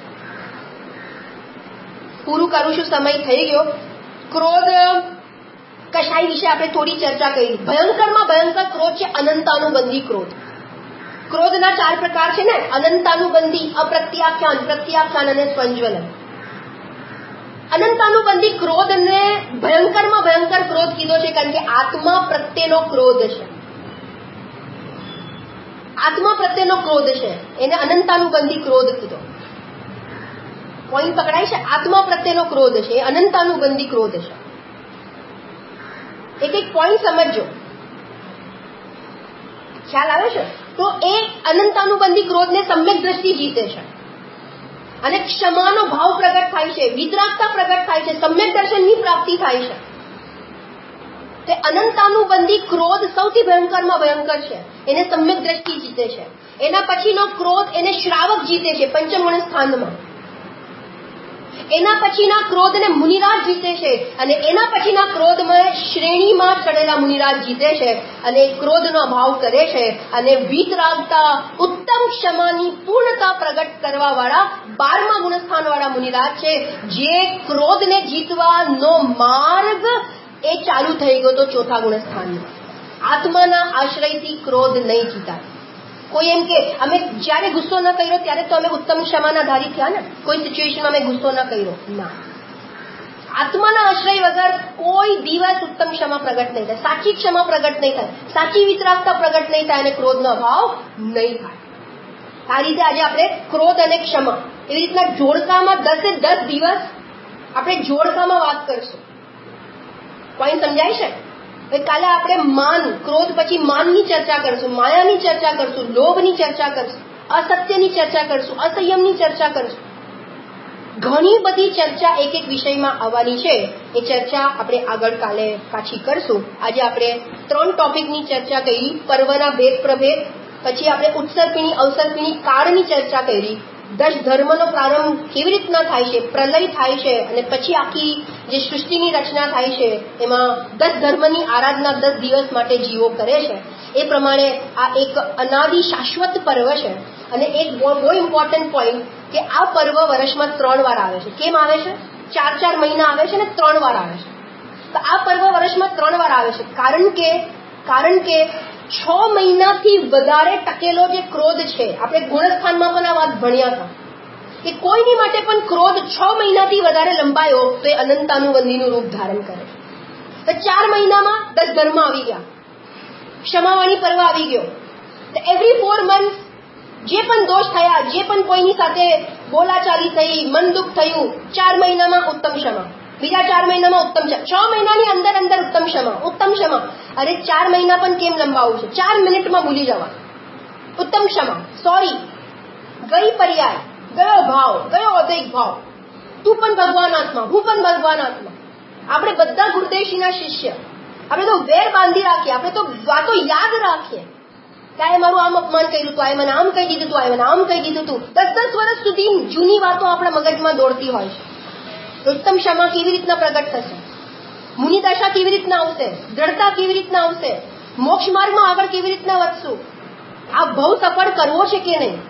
પૂરું કરું છું, સમય થઈ ગયો. ક્રોધ કશાય વિશે આપણે થોડી ચર્ચા કરી. ભયંકરમાં ભયંકર ક્રોધ છે અનંતાનુબંધી ક્રોધ. ક્રોધના ચાર પ્રકાર છે ને, અનંતાનુબંધી, અપ્રત્યાખ્યાન, પ્રત્યાખ્યાન અને સ્વંજ્વલન. અનંતાનુબંધી ક્રોધને ભયંકરમાં ભયંકર ક્રોધ કીધો છે કારણ કે આત્મા પ્રત્યેનો ક્રોધ છે. આત્મા પ્રત્યેનો ક્રોધ છે એને અનંતાનુબંધી ક્રોધ કીધો. પોઈન્ટ પકડાય છે? આત્મા પ્રત્યેનો ક્રોધ છે, અનંતાનુબંધી ક્રોધ છે. એક એક પોઈન્ટ સમજો, ખ્યાલ આવે છે? તો એ અનંતાનુબંધી ક્રોધને સમ્યક દ્રષ્ટિ જીતે છે અને ક્ષમાનો ભાવ પ્રગટ થાય છે, વિતરાગતા પ્રગટ થાય છે, સમ્યક દર્શનની પ્રાપ્તિ થાય છે. તે અનંતાનુબંધી ક્રોધ સૌથી ભયંકરમાં ભયંકર છે, એને સમ્યક દ્રષ્ટિ જીતે છે. એના પછીનો ક્રોધ એને શ્રાવક જીતે છે પંચમ ગુણ સ્થાનમાં. એના પછીના ક્રોધને મુનિરાજ જીતે છે અને એના પછીના ક્રોધમાં શ્રેણીમાં ચડેલા મુનિરાજ જીતે છે અને ક્રોધનો ભાવ કરે છે અને વિતરાગતા, ઉત્તમ ક્ષમાની પૂર્ણતા પ્રગટ કરવા વાળા બારમા ગુણસ્થાન વાળા મુનિરાજ છે. જે ક્રોધને જીતવાનો માર્ગ એ ચાલુ થઈ ગયો તો ચોથા ગુણસ્થાનમાં. આત્માના આશ્રયથી ક્રોધ નહીં જીતાય. કોઈ એમ કે અમે જ્યારે ગુસ્સો ન કર્યો ત્યારે તો અમે ઉત્તમ ક્ષમાના ધારી થયા ને, કોઈ સિચ્યુએશનમાં અમે ગુસ્સો ન કર્યો ના. આત્માના આશ્રય વગર કોઈ દિવસ ઉત્તમ ક્ષમા પ્રગટ નહીં થાય, સાચી ક્ષમા પ્રગટ નહીં થાય, સાચી વિતરાગતા પ્રગટ નહીં થાય અને ક્રોધનો અભાવ નહીં થાય. આ રીતે આજે આપણે ક્રોધ અને ક્ષમા એવી રીતના જોડકામાં દસે દસ દિવસ આપણે જોડકામાં વાત કરશું. પોઈન્ટ સમજાય છે? કાલે આપણે માન, ક્રોધ પછી માનની ચર્ચા કરશું, માયાની ચર્ચા કરશું, લોભની ચર્ચા કરશું, અસત્યની ચર્ચા કરશું, અસંયમની ચર્ચા કરશું. ઘણી બધી ચર્ચા એક એક વિષયમાં આવવાની છે. એ ચર્ચા આપણે આગળ કાલે પાછી કરશું. આજે આપણે ત્રણ ટોપિકની ચર્ચા કરી. પર્વના ભેદ પ્રભેદ, પછી આપણે ઉત્સર્પિણી અવસર્પિણી કાળની ચર્ચા કરી. દસ ધર્મનો પ્રારંભ કેવી રીતના થાય છે, પ્રલય થાય છે અને પછી આખી જે સૃષ્ટિની રચના થાય છે એમાં દસ ધર્મની આરાધના દસ દિવસ માટે જીવો કરે છે. એ પ્રમાણે આ એક અનાદિ શાશ્વત પર્વ છે. અને એક બહુ ઇમ્પોર્ટન્ટ પોઈન્ટ કે આ પર્વ વર્ષમાં ત્રણ વાર આવે છે. કેમ આવે છે? ચાર ચાર મહિના આવે છે ને ત્રણ વાર આવે છે. તો આ પર્વ વર્ષમાં ત્રણ વાર આવે છે કારણ કે કારણ કે છ મહિનાથી વધારે ટકેલો જે ક્રોધ છે, આપણે ગુણસ્થાનમાં પણ આ વાત ભણ્યા હતા કે કોઈની માટે પણ ક્રોધ છ મહિનાથી વધારે લંબાયો તો એ અનંતાનુબંધીનું રૂપ ધારણ કરે. તો ચાર મહિનામાં દસ ધર્મ આવી ગયા, ક્ષમાવાણી પર્વ આવી ગયો. તો એવરી ફોર મંથ જે પણ દોષ થયા, જે પણ કોઈની સાથે બોલાચાલી થઈ, મન દુઃખ થયું, ચાર મહિનામાં ઉત્તમ ક્ષમા, બીજા ચાર મહિનામાં ઉત્તમ ક્ષમા, છ મહિનાની અંદર અંદર ઉત્તમ ક્ષમા, ઉત્તમ ક્ષમા. અરે ચાર મહિના પણ કેમ લંબાવું છે? ચાર મિનિટમાં ભૂલી જવા. ઉત્તમ ક્ષમા, સોરી, ગઈ પર્યાય, ગયો ભાવ, ગયો અદ્વૈત ભાવ. તું પણ ભગવાન આત્મા, હું પણ ભગવાન આત્મા. આપણે બધા ગુરુદેવજીના શિષ્ય. આપણે તો વેર બાંધી રાખીએ, આપણે તો વાતો યાદ રાખીએ. ત્યાં મારું આમ અપમાન કર્યું હતું, આ મને આમ કહી દીધું હતું, આ મને આમ કહી દીધું હતું. દસ દસ વર્ષ સુધી જૂની વાતો આપણા મગજમાં દોડતી હોય છે. ઉત્તમ ક્ષમા કેવી રીતના પ્રગટ થશે? મુનિ દશા કેવી રીતના આવશે? દ્રઢતા કેવી રીતના આવશે? મોક્ષ માર્ગમાં આગળ કેવી રીતના વધશું? આ ભવ સફળ કરવો છે કે નહીં?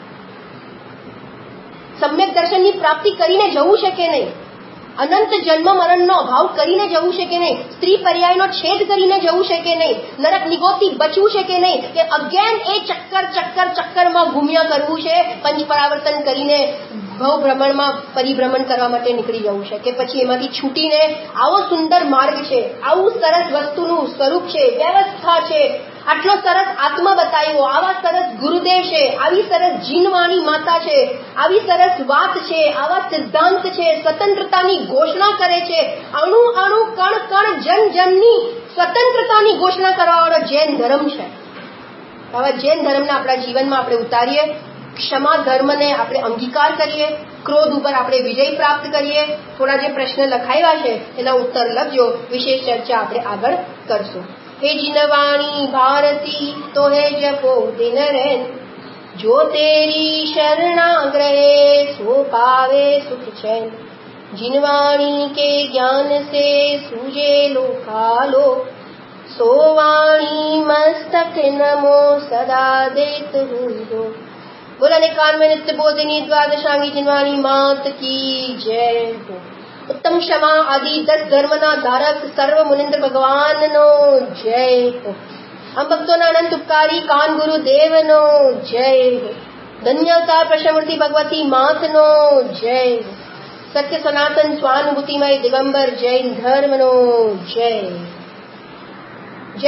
સમ્યક દર્શનની પ્રાપ્તિ કરીને જવું છે કે નહીં? અનંત જન્મ મરણનો અભાવ કરીને જવું છે કે નહીં? સ્ત્રી પર્યાયનો છેદ કરીને જવું છે કે નહીં? નરક નિગોથી બચવું છે કે નહીં? કે અગેન એ ચક્કર ચક્કર ચક્કરમાં ઘૂમ્યા કરવું છે, પંચ પરાવર્તન કરીને ભવ ભ્રમણમાં પરિભ્રમણ કરવા માટે નીકળી જવું છે? કે પછી એમાંથી છૂટીને આવો સુંદર માર્ગ છે, આવું સરસ વસ્તુનું સ્વરૂપ છે, વ્યવસ્થા છે, આટલો સરસ આત્મા બતાવ્યો, આવા સરસ ગુરુદેવ છે, આવી સરસ જીનવાણી માતા છે, આવી સરસ વાત છે, આવા સિદ્ધાંત છે, સ્વતંત્રતાની ઘોષણા કરે છે, અણુ અણુ કણ કણ જન જનની સ્વતંત્રતાની ઘોષણા કરવાવાળો જૈન ધર્મ છે. આવા જૈન ધર્મને આપણા જીવનમાં આપણે ઉતારીએ, ક્ષમા ધર્મને આપણે અંગીકાર કરીએ, ક્રોધ ઉપર આપણે વિજય પ્રાપ્ત કરીએ. થોડા જે પ્રશ્ન લખાયા છે એના ઉત્તર લખજો, વિશેષ ચર્ચા આપણે આગળ કરશું. હે જીનવાણી ભારતી તો હે જપો દિન રેન, જો તેરી શરણાગ્રહે સો પાવે સુખ ચેન. जिनवाणी के ज्ञान से सूझे लोकालोक, सोवाणी मस्तक नमो सदा देत हुई। बोला निकानवे नित्य बोधिनी द्वादशांगी जिनवाणी मात की जय हो। उत्तम क्षमा आदि दस धर्मना धारक सर्व मुनिंद्र भगवान नो जय हो। हम भक्तों अनंत उपकारी कान गुरु देव नो जय हो। धन्यता प्रशमूर्ति भगवती मात नो जय हो। सत्य सनातन स्वानुभूतिमय दिगंबर जैन धर्म नो जय।